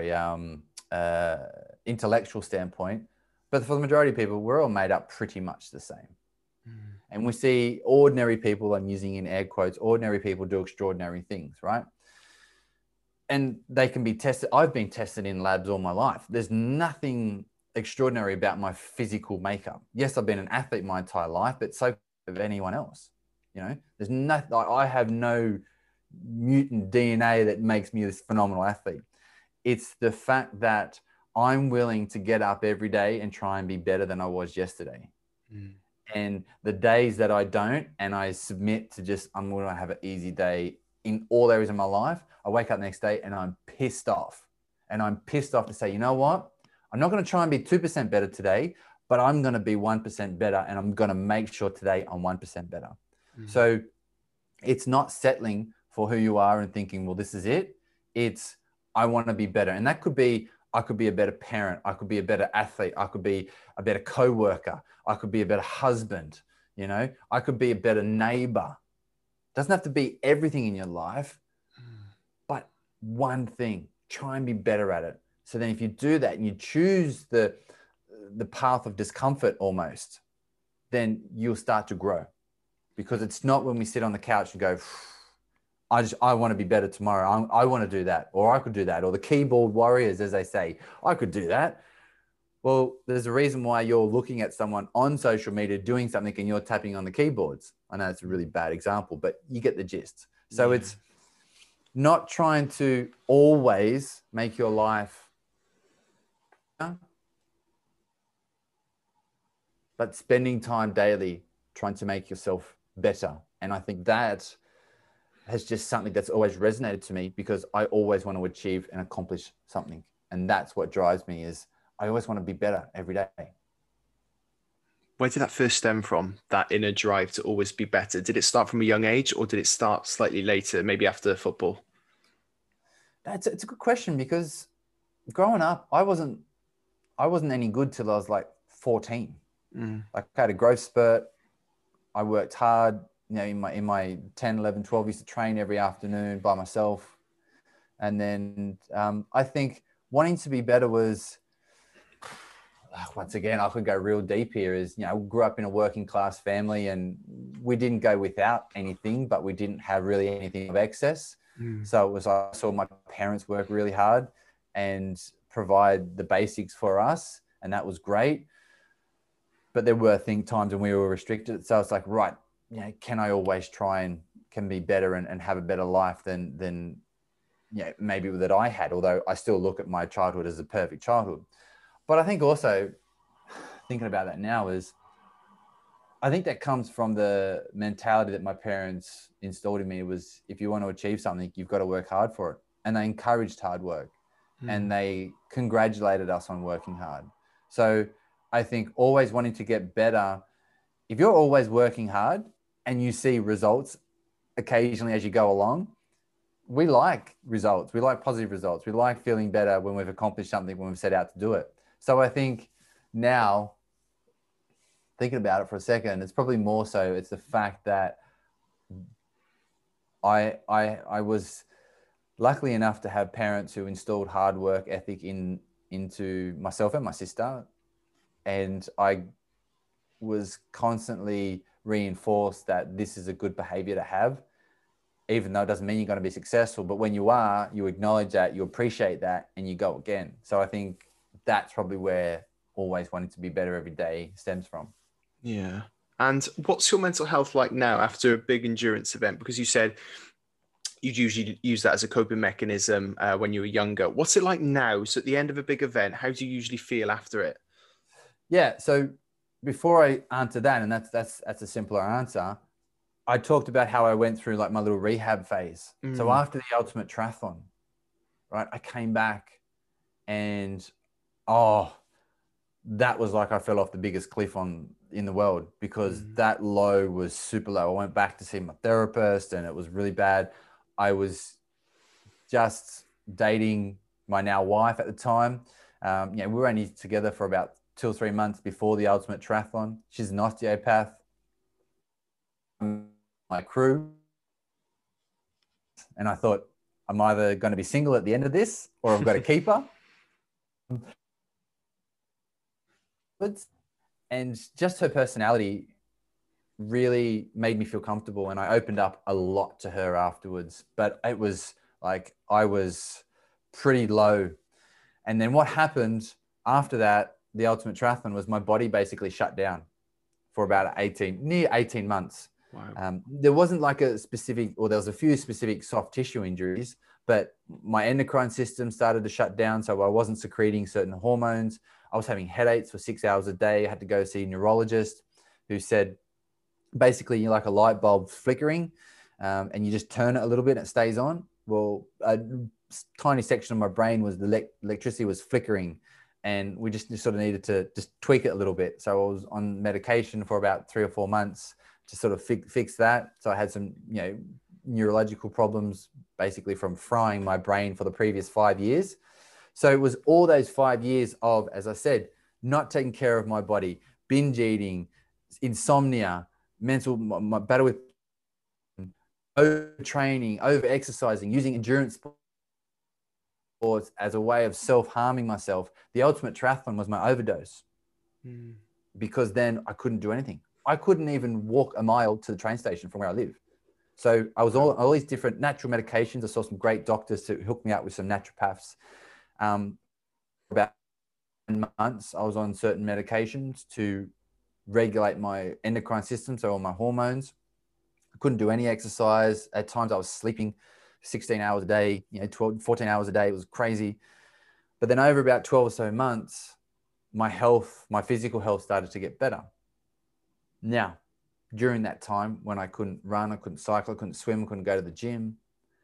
a intellectual standpoint, but for the majority of people, we're all made up pretty much the same. And we see ordinary people, I'm using in air quotes, ordinary people do extraordinary things, right? And they can be tested. I've been tested in labs all my life. There's nothing extraordinary about my physical makeup. Yes, I've been an athlete my entire life, but so of anyone else. You know, there's nothing. I have no mutant DNA that makes me this phenomenal athlete. It's the fact that I'm willing to get up every day and try and be better than I was yesterday. And the days that I don't, and I submit to just, I'm going to have an easy day in all areas of my life, I wake up the next day and I'm pissed off. And I'm pissed off to say, you know what? I'm not going to try and be 2% better today, but I'm going to be 1% better. And I'm going to make sure today I'm 1% better. So it's not settling for who you are and thinking, well, this is it. It's, I want to be better. And that could be, I could be a better parent. I could be a better athlete. I could be a better co-worker. I could be a better husband. You know, I could be a better neighbor. Doesn't have to be everything in your life, but one thing, try and be better at it. So then if you do that and you choose the path of discomfort almost, then you'll start to grow. Because it's not when we sit on the couch and go, I want to be better tomorrow. I want to do that, or I could do that, or the keyboard warriors, as they say, I could do that. Well, there's a reason why you're looking at someone on social media doing something and you're tapping on the keyboards. I know it's a really bad example, but you get the gist. So it's not trying to always make your life, but spending time daily trying to make yourself better. And I think that has just something that's always resonated to me, because I always want to achieve and accomplish something. And that's what drives me, is I always want to be better every day. Where did that first stem from, that inner drive to always be better? Did it start from a young age, or did it start slightly later, maybe after football? It's a good question, because growing up, I wasn't any good till I was like 14. Like I had a growth spurt. I worked hard, you know, in my 10, 11, 12, I used to train every afternoon by myself. And then I think wanting to be better was, once again, I could go real deep here, is, you know, I grew up in a working class family and we didn't go without anything, but we didn't have really anything of excess. So it was, I saw my parents work really hard and provide the basics for us. And that was great. But there were times when we were restricted. So it's like, right, you know, can I always try and can be better and have a better life than you know, maybe that I had, although I still look at my childhood as a perfect childhood. But I think also thinking about that now is, I think that comes from the mentality that my parents instilled in me, was if you want to achieve something, you've got to work hard for it. And they encouraged hard work and they congratulated us on working hard. So I think always wanting to get better, if you're always working hard and you see results occasionally as you go along, we like results. We like positive results. We like feeling better when we've accomplished something, when we've set out to do it. So I think now thinking about it for a second, it's probably more so it's the fact that I was luckily enough to have parents who installed hard work ethic into myself and my sister. And I was constantly reinforced that this is a good behavior to have, even though it doesn't mean you're going to be successful. But when you are, you acknowledge that, you appreciate that, and you go again. So I think that's probably where always wanting to be better every day stems from. Yeah. And what's your mental health like now after a big endurance event? Because you said you'd usually use that as a coping mechanism when you were younger. What's it like now? So at the end of a big event, how do you usually feel after it? Yeah. So before I answer that, and that's a simpler answer, I talked about how I went through like my little rehab phase. So after the ultimate triathlon, right, I came back and, that was like I fell off the biggest cliff in the world, because that low was super low. I went back to see my therapist and it was really bad. I was just dating my now wife at the time. We were only together for about 2 or 3 months before the ultimate triathlon. She's an osteopath. My crew. And I thought, I'm either going to be single at the end of this or I've got to keep her. And just her personality really made me feel comfortable, and I opened up a lot to her afterwards. But it was like I was pretty low. And then what happened after that, the ultimate triathlon, was my body basically shut down for about near 18 months. Wow. There wasn't like a specific, or there was a few specific soft tissue injuries, but my endocrine system started to shut down. So I wasn't secreting certain hormones. I was having headaches for 6 hours a day. I had to go see a neurologist who said, basically, you're like a light bulb flickering, and you just turn it a little bit and it stays on. Well, a tiny section of my brain was the electricity was flickering, and we just sort of needed to just tweak it a little bit. So I was on medication for about 3 or 4 months to sort of fix that. So I had some, neurological problems basically from frying my brain for the previous 5 years. So it was all those 5 years of, as I said, not taking care of my body, binge eating, insomnia, my battle with overtraining, over exercising, using endurance sports as a way of self-harming myself. The ultimate triathlon was my overdose, because then I couldn't do anything. I couldn't even walk a mile to the train station from where I live. So I was all these different natural medications. I saw some great doctors to hook me up with some naturopaths. About 10 months, I was on certain medications to regulate my endocrine system, so all my hormones. I couldn't do any exercise. At times I was sleeping 16 hours a day, 12, 14 hours a day. It was crazy. But then over about 12 or so months, my physical health started to get better. Now, during that time when I couldn't run, I couldn't cycle, I couldn't swim, I couldn't go to the gym,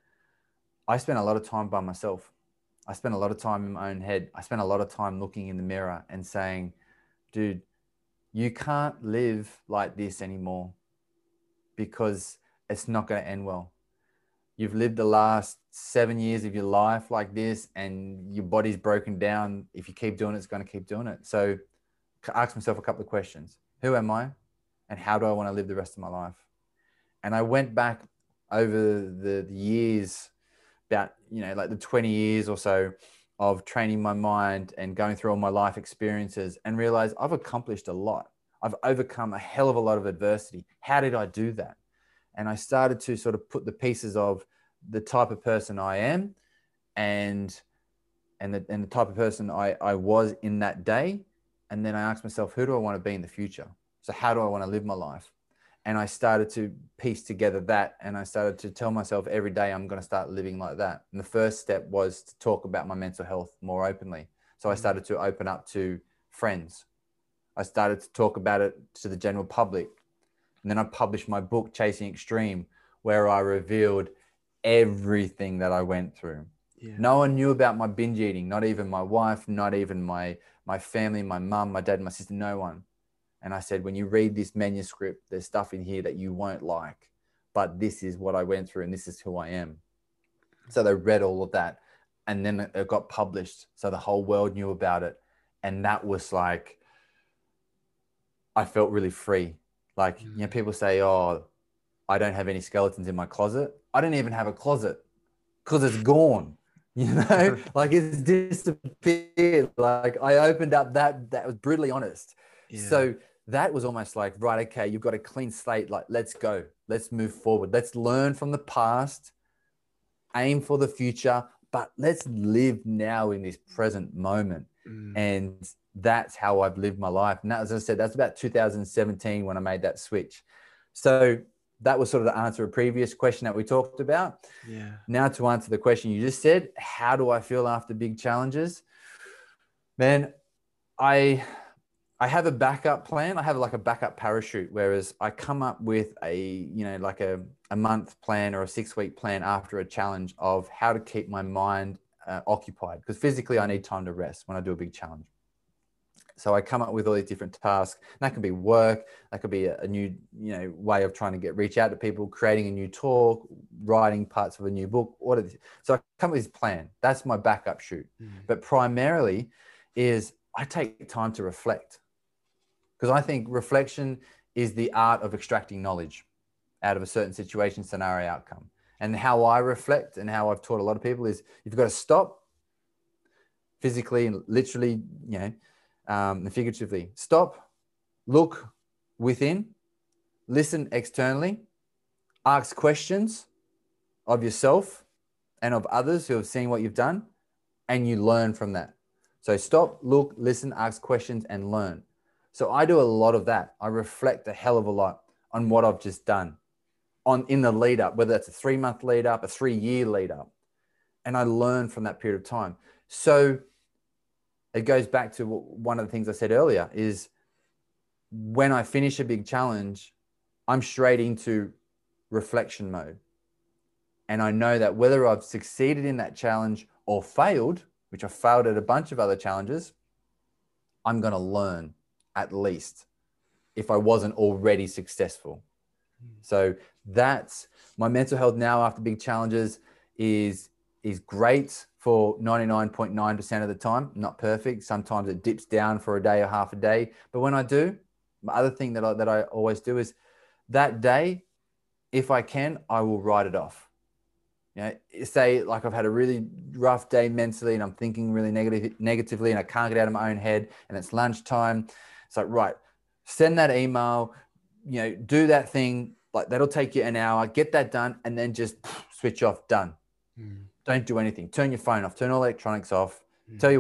I spent a lot of time by myself. I spent a lot of time in my own head. I spent a lot of time looking in the mirror and saying, dude, you can't live like this anymore, because it's not going to end well. You've lived the last 7 years of your life like this, and your body's broken down. If you keep doing it, it's going to keep doing it. So I asked myself a couple of questions. Who am I? And how do I want to live the rest of my life? And I went back over the years, about, like the 20 years or so of training my mind and going through all my life experiences, and realized I've accomplished a lot. I've overcome a hell of a lot of adversity. How did I do that? And I started to sort of put the pieces of the type of person I am and the type of person I was in that day. And then I asked myself, who do I want to be in the future? So how do I want to live my life? And I started to piece together that, and I started to tell myself every day I'm going to start living like that. And the first step was to talk about my mental health more openly. So I started to open up to friends. I started to talk about it to the general public. And then I published my book, Chasing Extreme, where I revealed everything that I went through. Yeah. No one knew about my binge eating, not even my wife, not even my family, my mum, my dad, my sister, no one. And I said, when you read this manuscript, there's stuff in here that you won't like, but this is what I went through and this is who I am. So they read all of that, and then it got published. So the whole world knew about it. And that was like, I felt really free. Like, you know, people say, oh, I don't have any skeletons in my closet. I don't even have a closet because it's gone, you know, like it's disappeared. Like I opened up that was brutally honest. Yeah. So that was almost like, right, okay, you've got a clean slate. Like, let's go, let's move forward. Let's learn from the past, aim for the future, but let's live now in this present moment. And that's how I've lived my life. And that, as I said, that's about 2017 when I made that switch. So that was sort of the answer to a previous question that we talked about. Yeah. Now to answer the question you just said, how do I feel after big challenges? Man, I have a backup plan. I have like a backup parachute, whereas I come up with like a month plan or a 6-week plan after a challenge of how to keep my mind occupied, because physically I need time to rest when I do a big challenge. So I come up with all these different tasks. And that could be work. That could be a new, way of trying to reach out to people, creating a new talk, writing parts of a new book. So I come up with this plan. That's my backup shoot. But primarily is I take time to reflect, because I think reflection is the art of extracting knowledge out of a certain situation, scenario, outcome. And how I reflect and how I've taught a lot of people is you've got to stop physically and literally, and figuratively. Stop, look within, listen externally, ask questions of yourself and of others who have seen what you've done, and you learn from that. So stop, look, listen, ask questions, and learn. So I do a lot of that. I reflect a hell of a lot on what I've just done in the lead up, whether that's a 3-month lead up, a 3-year lead up. And I learn from that period of time. So it goes back to one of the things I said earlier is when I finish a big challenge, I'm straight into reflection mode. And I know that whether I've succeeded in that challenge or failed, which I failed at a bunch of other challenges, I'm going to learn at least if I wasn't already successful. So that's my mental health now after big challenges is great for 99.9% of the time. Not perfect. Sometimes it dips down for a day or half a day. But when I do, my other thing that I always do is that day, if I can, I will write it off. Say like I've had a really rough day mentally and I'm thinking really negatively and I can't get out of my own head and it's lunchtime. It's like, right, send that email, do that thing. Like that'll take you an hour, get that done, and then just switch off, done. Don't do anything. Turn your phone off, turn all electronics off. Tell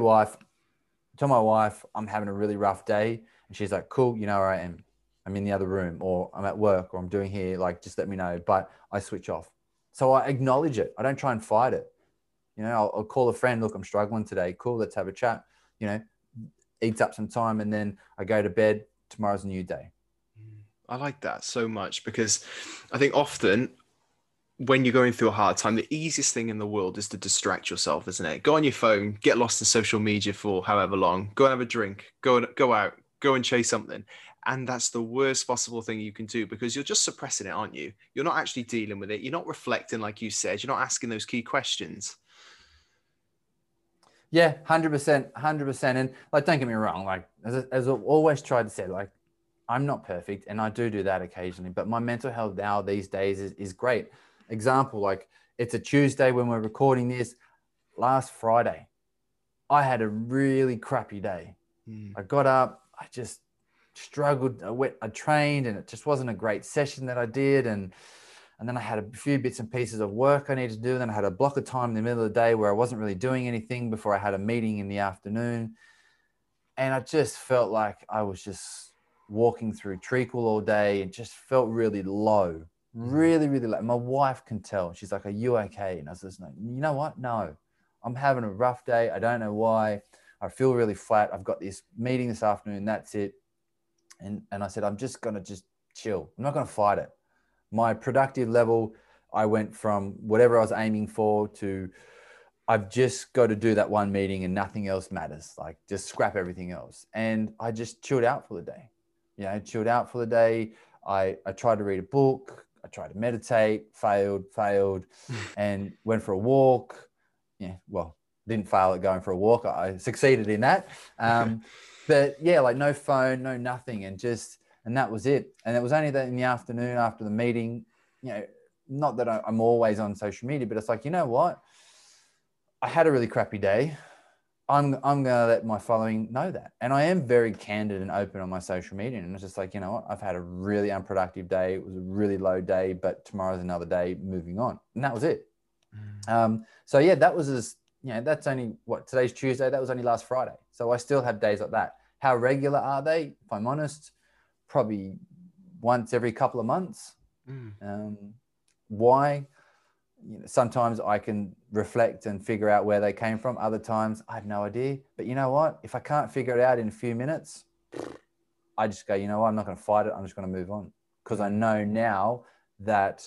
my wife, I'm having a really rough day. And she's like, cool, you know where I am. I'm in the other room or I'm at work or I'm doing here. Like, just let me know. But I switch off. So I acknowledge it. I don't try and fight it. I'll call a friend. Look, I'm struggling today. Cool. Let's have a chat. Eats up some time. And then I go to bed. Tomorrow's a new day. I like that so much because I think often when you're going through a hard time, the easiest thing in the world is to distract yourself, isn't it? Go on your phone, get lost in social media for however long, go and have a drink, go out, go and chase something. And that's the worst possible thing you can do because you're just suppressing it, aren't you? You're not actually dealing with it. You're not reflecting, like you said. You're not asking those key questions. Yeah, 100%, 100%. And like, don't get me wrong. Like, as I've always tried to say, like, I'm not perfect and I do that occasionally, but my mental health now these days is great. Example, like it's a Tuesday when we're recording this. Last Friday, I had a really crappy day. I got up, I just struggled. I trained and it just wasn't a great session that I did. And then I had a few bits and pieces of work I needed to do. Then I had a block of time in the middle of the day where I wasn't really doing anything before I had a meeting in the afternoon. And I just felt like I was just walking through treacle all day and just felt really low, really, really low. My wife can tell. She's like, are you okay? And I was just like, you know what? No, I'm having a rough day. I don't know why. I feel really flat. I've got this meeting this afternoon. That's it. And I said, I'm just going to just chill. I'm not going to fight it. My productive level, I went from whatever I was aiming for to I've just got to do that one meeting and nothing else matters. Like just scrap everything else. And I just chilled out for the day. Chilled out for the day. I tried to read a book. I tried to meditate, failed, and went for a walk. Well, didn't fail at going for a walk. I succeeded in that. But yeah, like no phone, no nothing. And just And that was it. And it was only that in the afternoon after the meeting, you know, not that I'm always on social media, but it's like, you know what? I had a really crappy day. I'm going to let my following know that. And I am very candid and open on my social media. And it's just like, you know what? I've had a really unproductive day. It was a really low day, but tomorrow's another day, moving on. And that was it. So yeah, that was as, you know, that's only what, today's Tuesday. That was only last Friday. So I still have days like that. How regular are they? If I'm honest, probably once every couple of months. Why? You know, sometimes I can reflect and figure out where they came from. Other times I have no idea. But you know what? If I can't figure it out in a few minutes, I just go, you know what? I'm not going to fight it. I'm just going to move on. Because I know now that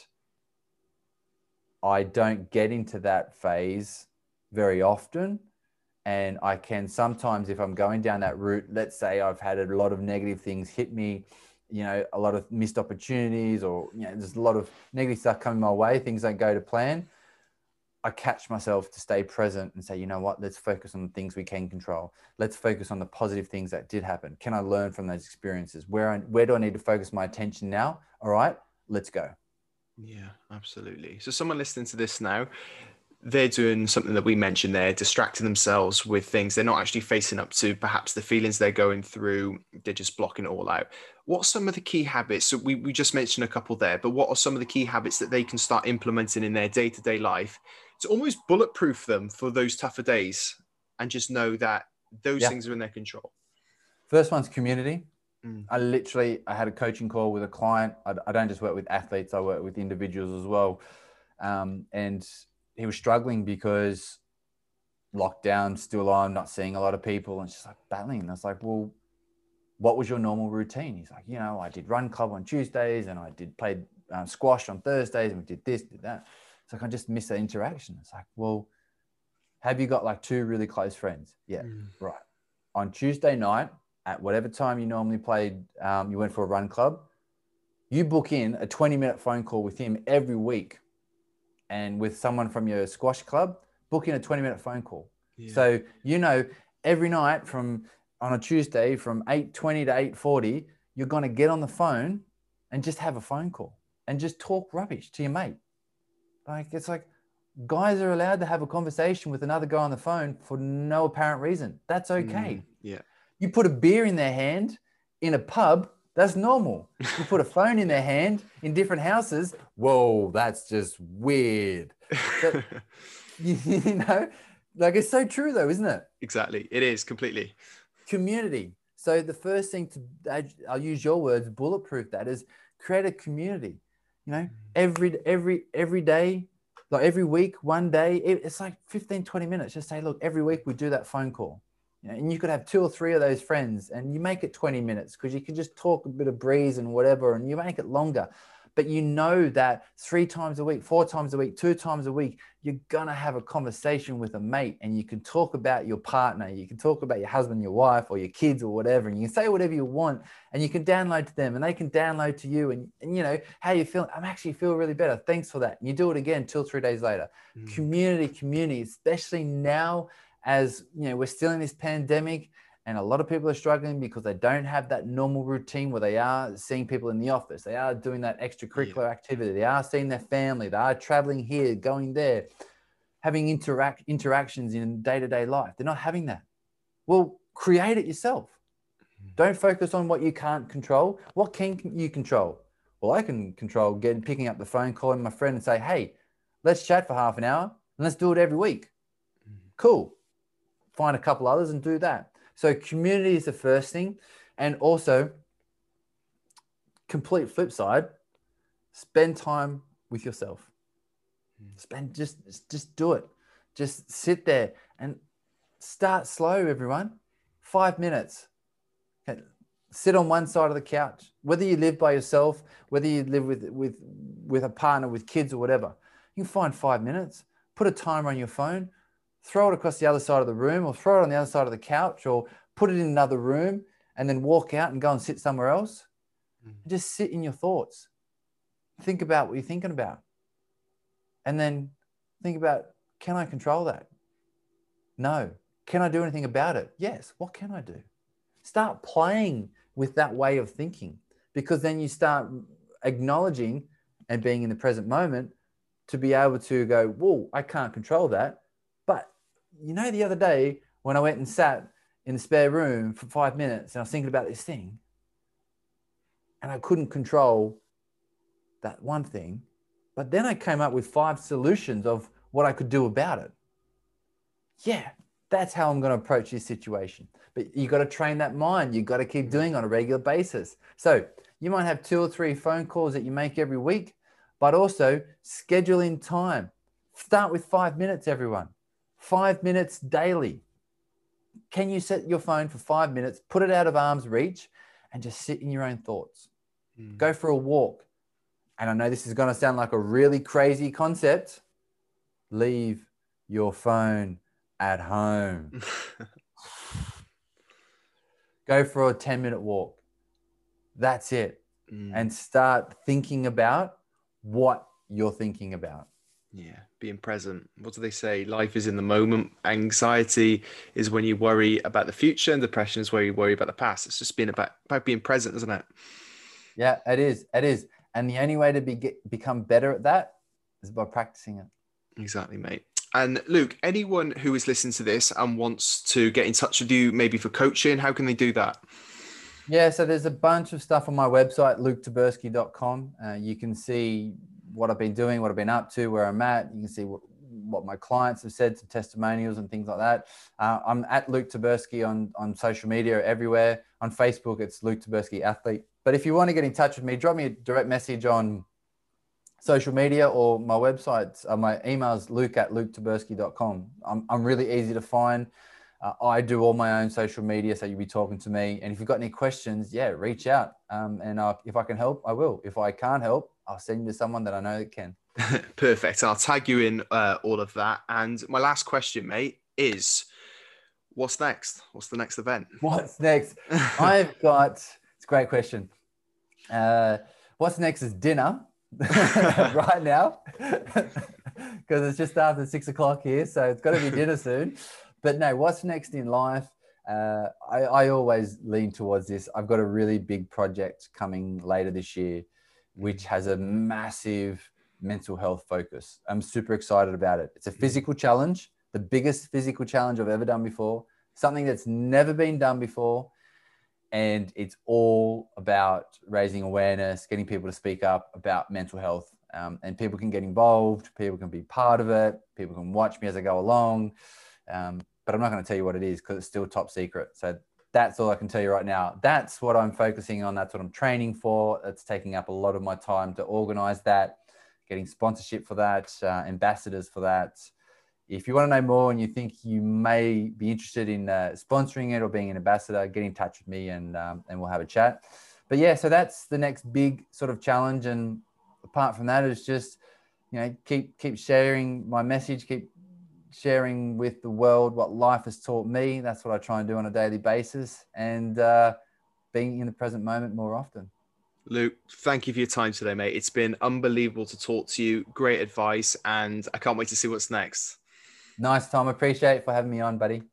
I don't get into that phase very often. And I can sometimes, if I'm going down that route, let's say I've had a lot of negative things hit me, you know, a lot of missed opportunities, or, you know, there's a lot of negative stuff coming my way, things don't go to plan. I catch myself to stay present and say, you know what, let's focus on the things we can control. Let's focus on the positive things that did happen. Can I learn from those experiences? Where do I need to focus my attention now? All right, let's go. Yeah, absolutely. So someone listening to this now, they're doing something that we mentioned there, distracting themselves with things. They're not actually facing up to perhaps the feelings they're going through. They're just blocking it all out. What are some of the key habits? So we just mentioned a couple there, but what are some of the key habits that they can start implementing in their day-to-day life to almost bulletproof them for those tougher days, and just know that those things are in their control? First one's community. I had a coaching call with a client. I don't just work with athletes, I work with individuals as well. And he was struggling because lockdown's still on, not seeing a lot of people, and just like battling. And I was like, well, what was your normal routine? He's like, you know, I did run club on Tuesdays, and I played squash on Thursdays, and we did this, did that. It's like, I just miss that interaction. It's like, well, have you got like 2 really close friends? Yeah, right. On Tuesday night, at whatever time you normally played, you went for a run club, you book in a 20-minute phone call with him every week. And with someone from your squash club, book in a 20-minute phone call. Yeah. So, you know, every night on a Tuesday from 8:20 to 8:40, you're going to get on the phone and just have a phone call and just talk rubbish to your mate. Like, it's like, guys are allowed to have a conversation with another guy on the phone for no apparent reason. That's okay. Yeah. You put a beer in their hand in a pub, that's normal. You put a phone in their hand in different houses, whoa, that's just weird. But, you know, like, it's so true though, isn't it? Exactly. It is completely. Community. So the first thing I'll use your words, bulletproof that, is create a community. You know, every day, like every week, one day, it's like 15, 20 minutes. Just say, look, every week we do that phone call. You know, and you could have 2 or 3 of those friends, and you make it 20 minutes because you can just talk a bit of breeze and whatever, and you make it longer. But you know that 3 times a week, 4 times a week, 2 times a week, you're going to have a conversation with a mate, and you can talk about your partner. You can talk about your husband, your wife, or your kids or whatever. And you can say whatever you want, and you can download to them, and they can download to you. And you know, how you feel? I'm actually feel really better. Thanks for that. And you do it again 2 or 3 days later. Community, especially now, as you know, we're still in this pandemic, and a lot of people are struggling because they don't have that normal routine where they are seeing people in the office. They are doing that extracurricular activity. They are seeing their family. They are traveling here, going there, having interactions in day-to-day life. They're not having that. Well, create it yourself. Don't focus on what you can't control. What can you control? Well, I can control picking up the phone, calling my friend and say, hey, let's chat for half an hour and let's do it every week. Cool. Find a couple others and do that. So community is the first thing. And also, complete flip side, spend time with yourself. Just do it. Just sit there and start slow, everyone. 5 minutes. Okay. Sit on one side of the couch. Whether you live by yourself, whether you live with a partner, with kids or whatever, you can find 5 minutes. Put a timer on your phone. Throw it across the other side of the room, or throw it on the other side of the couch, or put it in another room and then walk out and go and sit somewhere else. Just sit in your thoughts. Think about what you're thinking about. And then think about, can I control that? No. Can I do anything about it? Yes. What can I do? Start playing with that way of thinking. because then you start acknowledging and being in the present moment to be able to go, whoa, I can't control that. But the other day when I went and sat in the spare room for 5 minutes and I was thinking about this thing and I couldn't control that one thing, but then I came up with 5 solutions of what I could do about it. Yeah, that's how I'm going to approach this situation. But you got to train that mind. You got to keep doing it on a regular basis. So you might have 2 or 3 phone calls that you make every week, but also schedule in time. Start with 5 minutes, everyone. 5 minutes daily. Can you set your phone for 5 minutes, put it out of arm's reach, and just sit in your own thoughts? Go for a walk. And I know this is going to sound like a really crazy concept. Leave your phone at home. Go for a 10-minute walk. That's it. And start thinking about what you're thinking about. Yeah, being present. What do they say? Life is in the moment. Anxiety is when you worry about the future, and depression is where you worry about the past. It's just being about being present, isn't it? Yeah, it is. It is. And the only way to become better at that is by practicing it. Exactly, mate. And Luke, anyone who is listening to this and wants to get in touch with you, maybe for coaching, how can they do that? Yeah, so there's a bunch of stuff on my website, luketaberski.com. You can see what I've been doing, what I've been up to, where I'm at. You can see what my clients have said, some testimonials and things like that. I'm at Luke Taberski on social media everywhere. On Facebook, it's Luke Taberski Athlete. But if you want to get in touch with me, drop me a direct message on social media or my website. My email is luke@luketaberski.com. I'm really easy to find. I do all my own social media, so you'll be talking to me. And if you've got any questions, reach out. And if I can help, I will. If I can't help, I'll send you to someone that I know that can. Perfect. I'll tag you in all of that. And my last question, mate, is what's next? What's the next event? What's next? It's a great question. What's next is dinner right now, because it's just after 6 o'clock here. So it's got to be dinner soon. But no, what's next in life? I always lean towards this. I've got a really big project coming later this year, which has a massive mental health focus. I'm super excited about it. It's a physical challenge, the biggest physical challenge I've ever done before, something that's never been done before. And it's all about raising awareness, getting people to speak up about mental health. And people can get involved. People can be part of it. People can watch me as I go along. But I'm not going to tell you what it is because it's still top secret. So that's all I can tell you right now. That's what I'm focusing on. That's what I'm training for. It's taking up a lot of my time to organize that, getting sponsorship for that, ambassadors for that. If you want to know more and you think you may be interested in sponsoring it or being an ambassador, get in touch with me and we'll have a chat. But yeah, so that's the next big sort of challenge. And apart from that, it's just, keep sharing my message, keep sharing with the world what life has taught me. That's what I try and do on a daily basis, and being in the present moment more often. Luke, thank you for your time today, mate. It's been unbelievable to talk to you. Great advice, and I can't wait to see what's next. Nice, Tom. Appreciate it for having me on, buddy.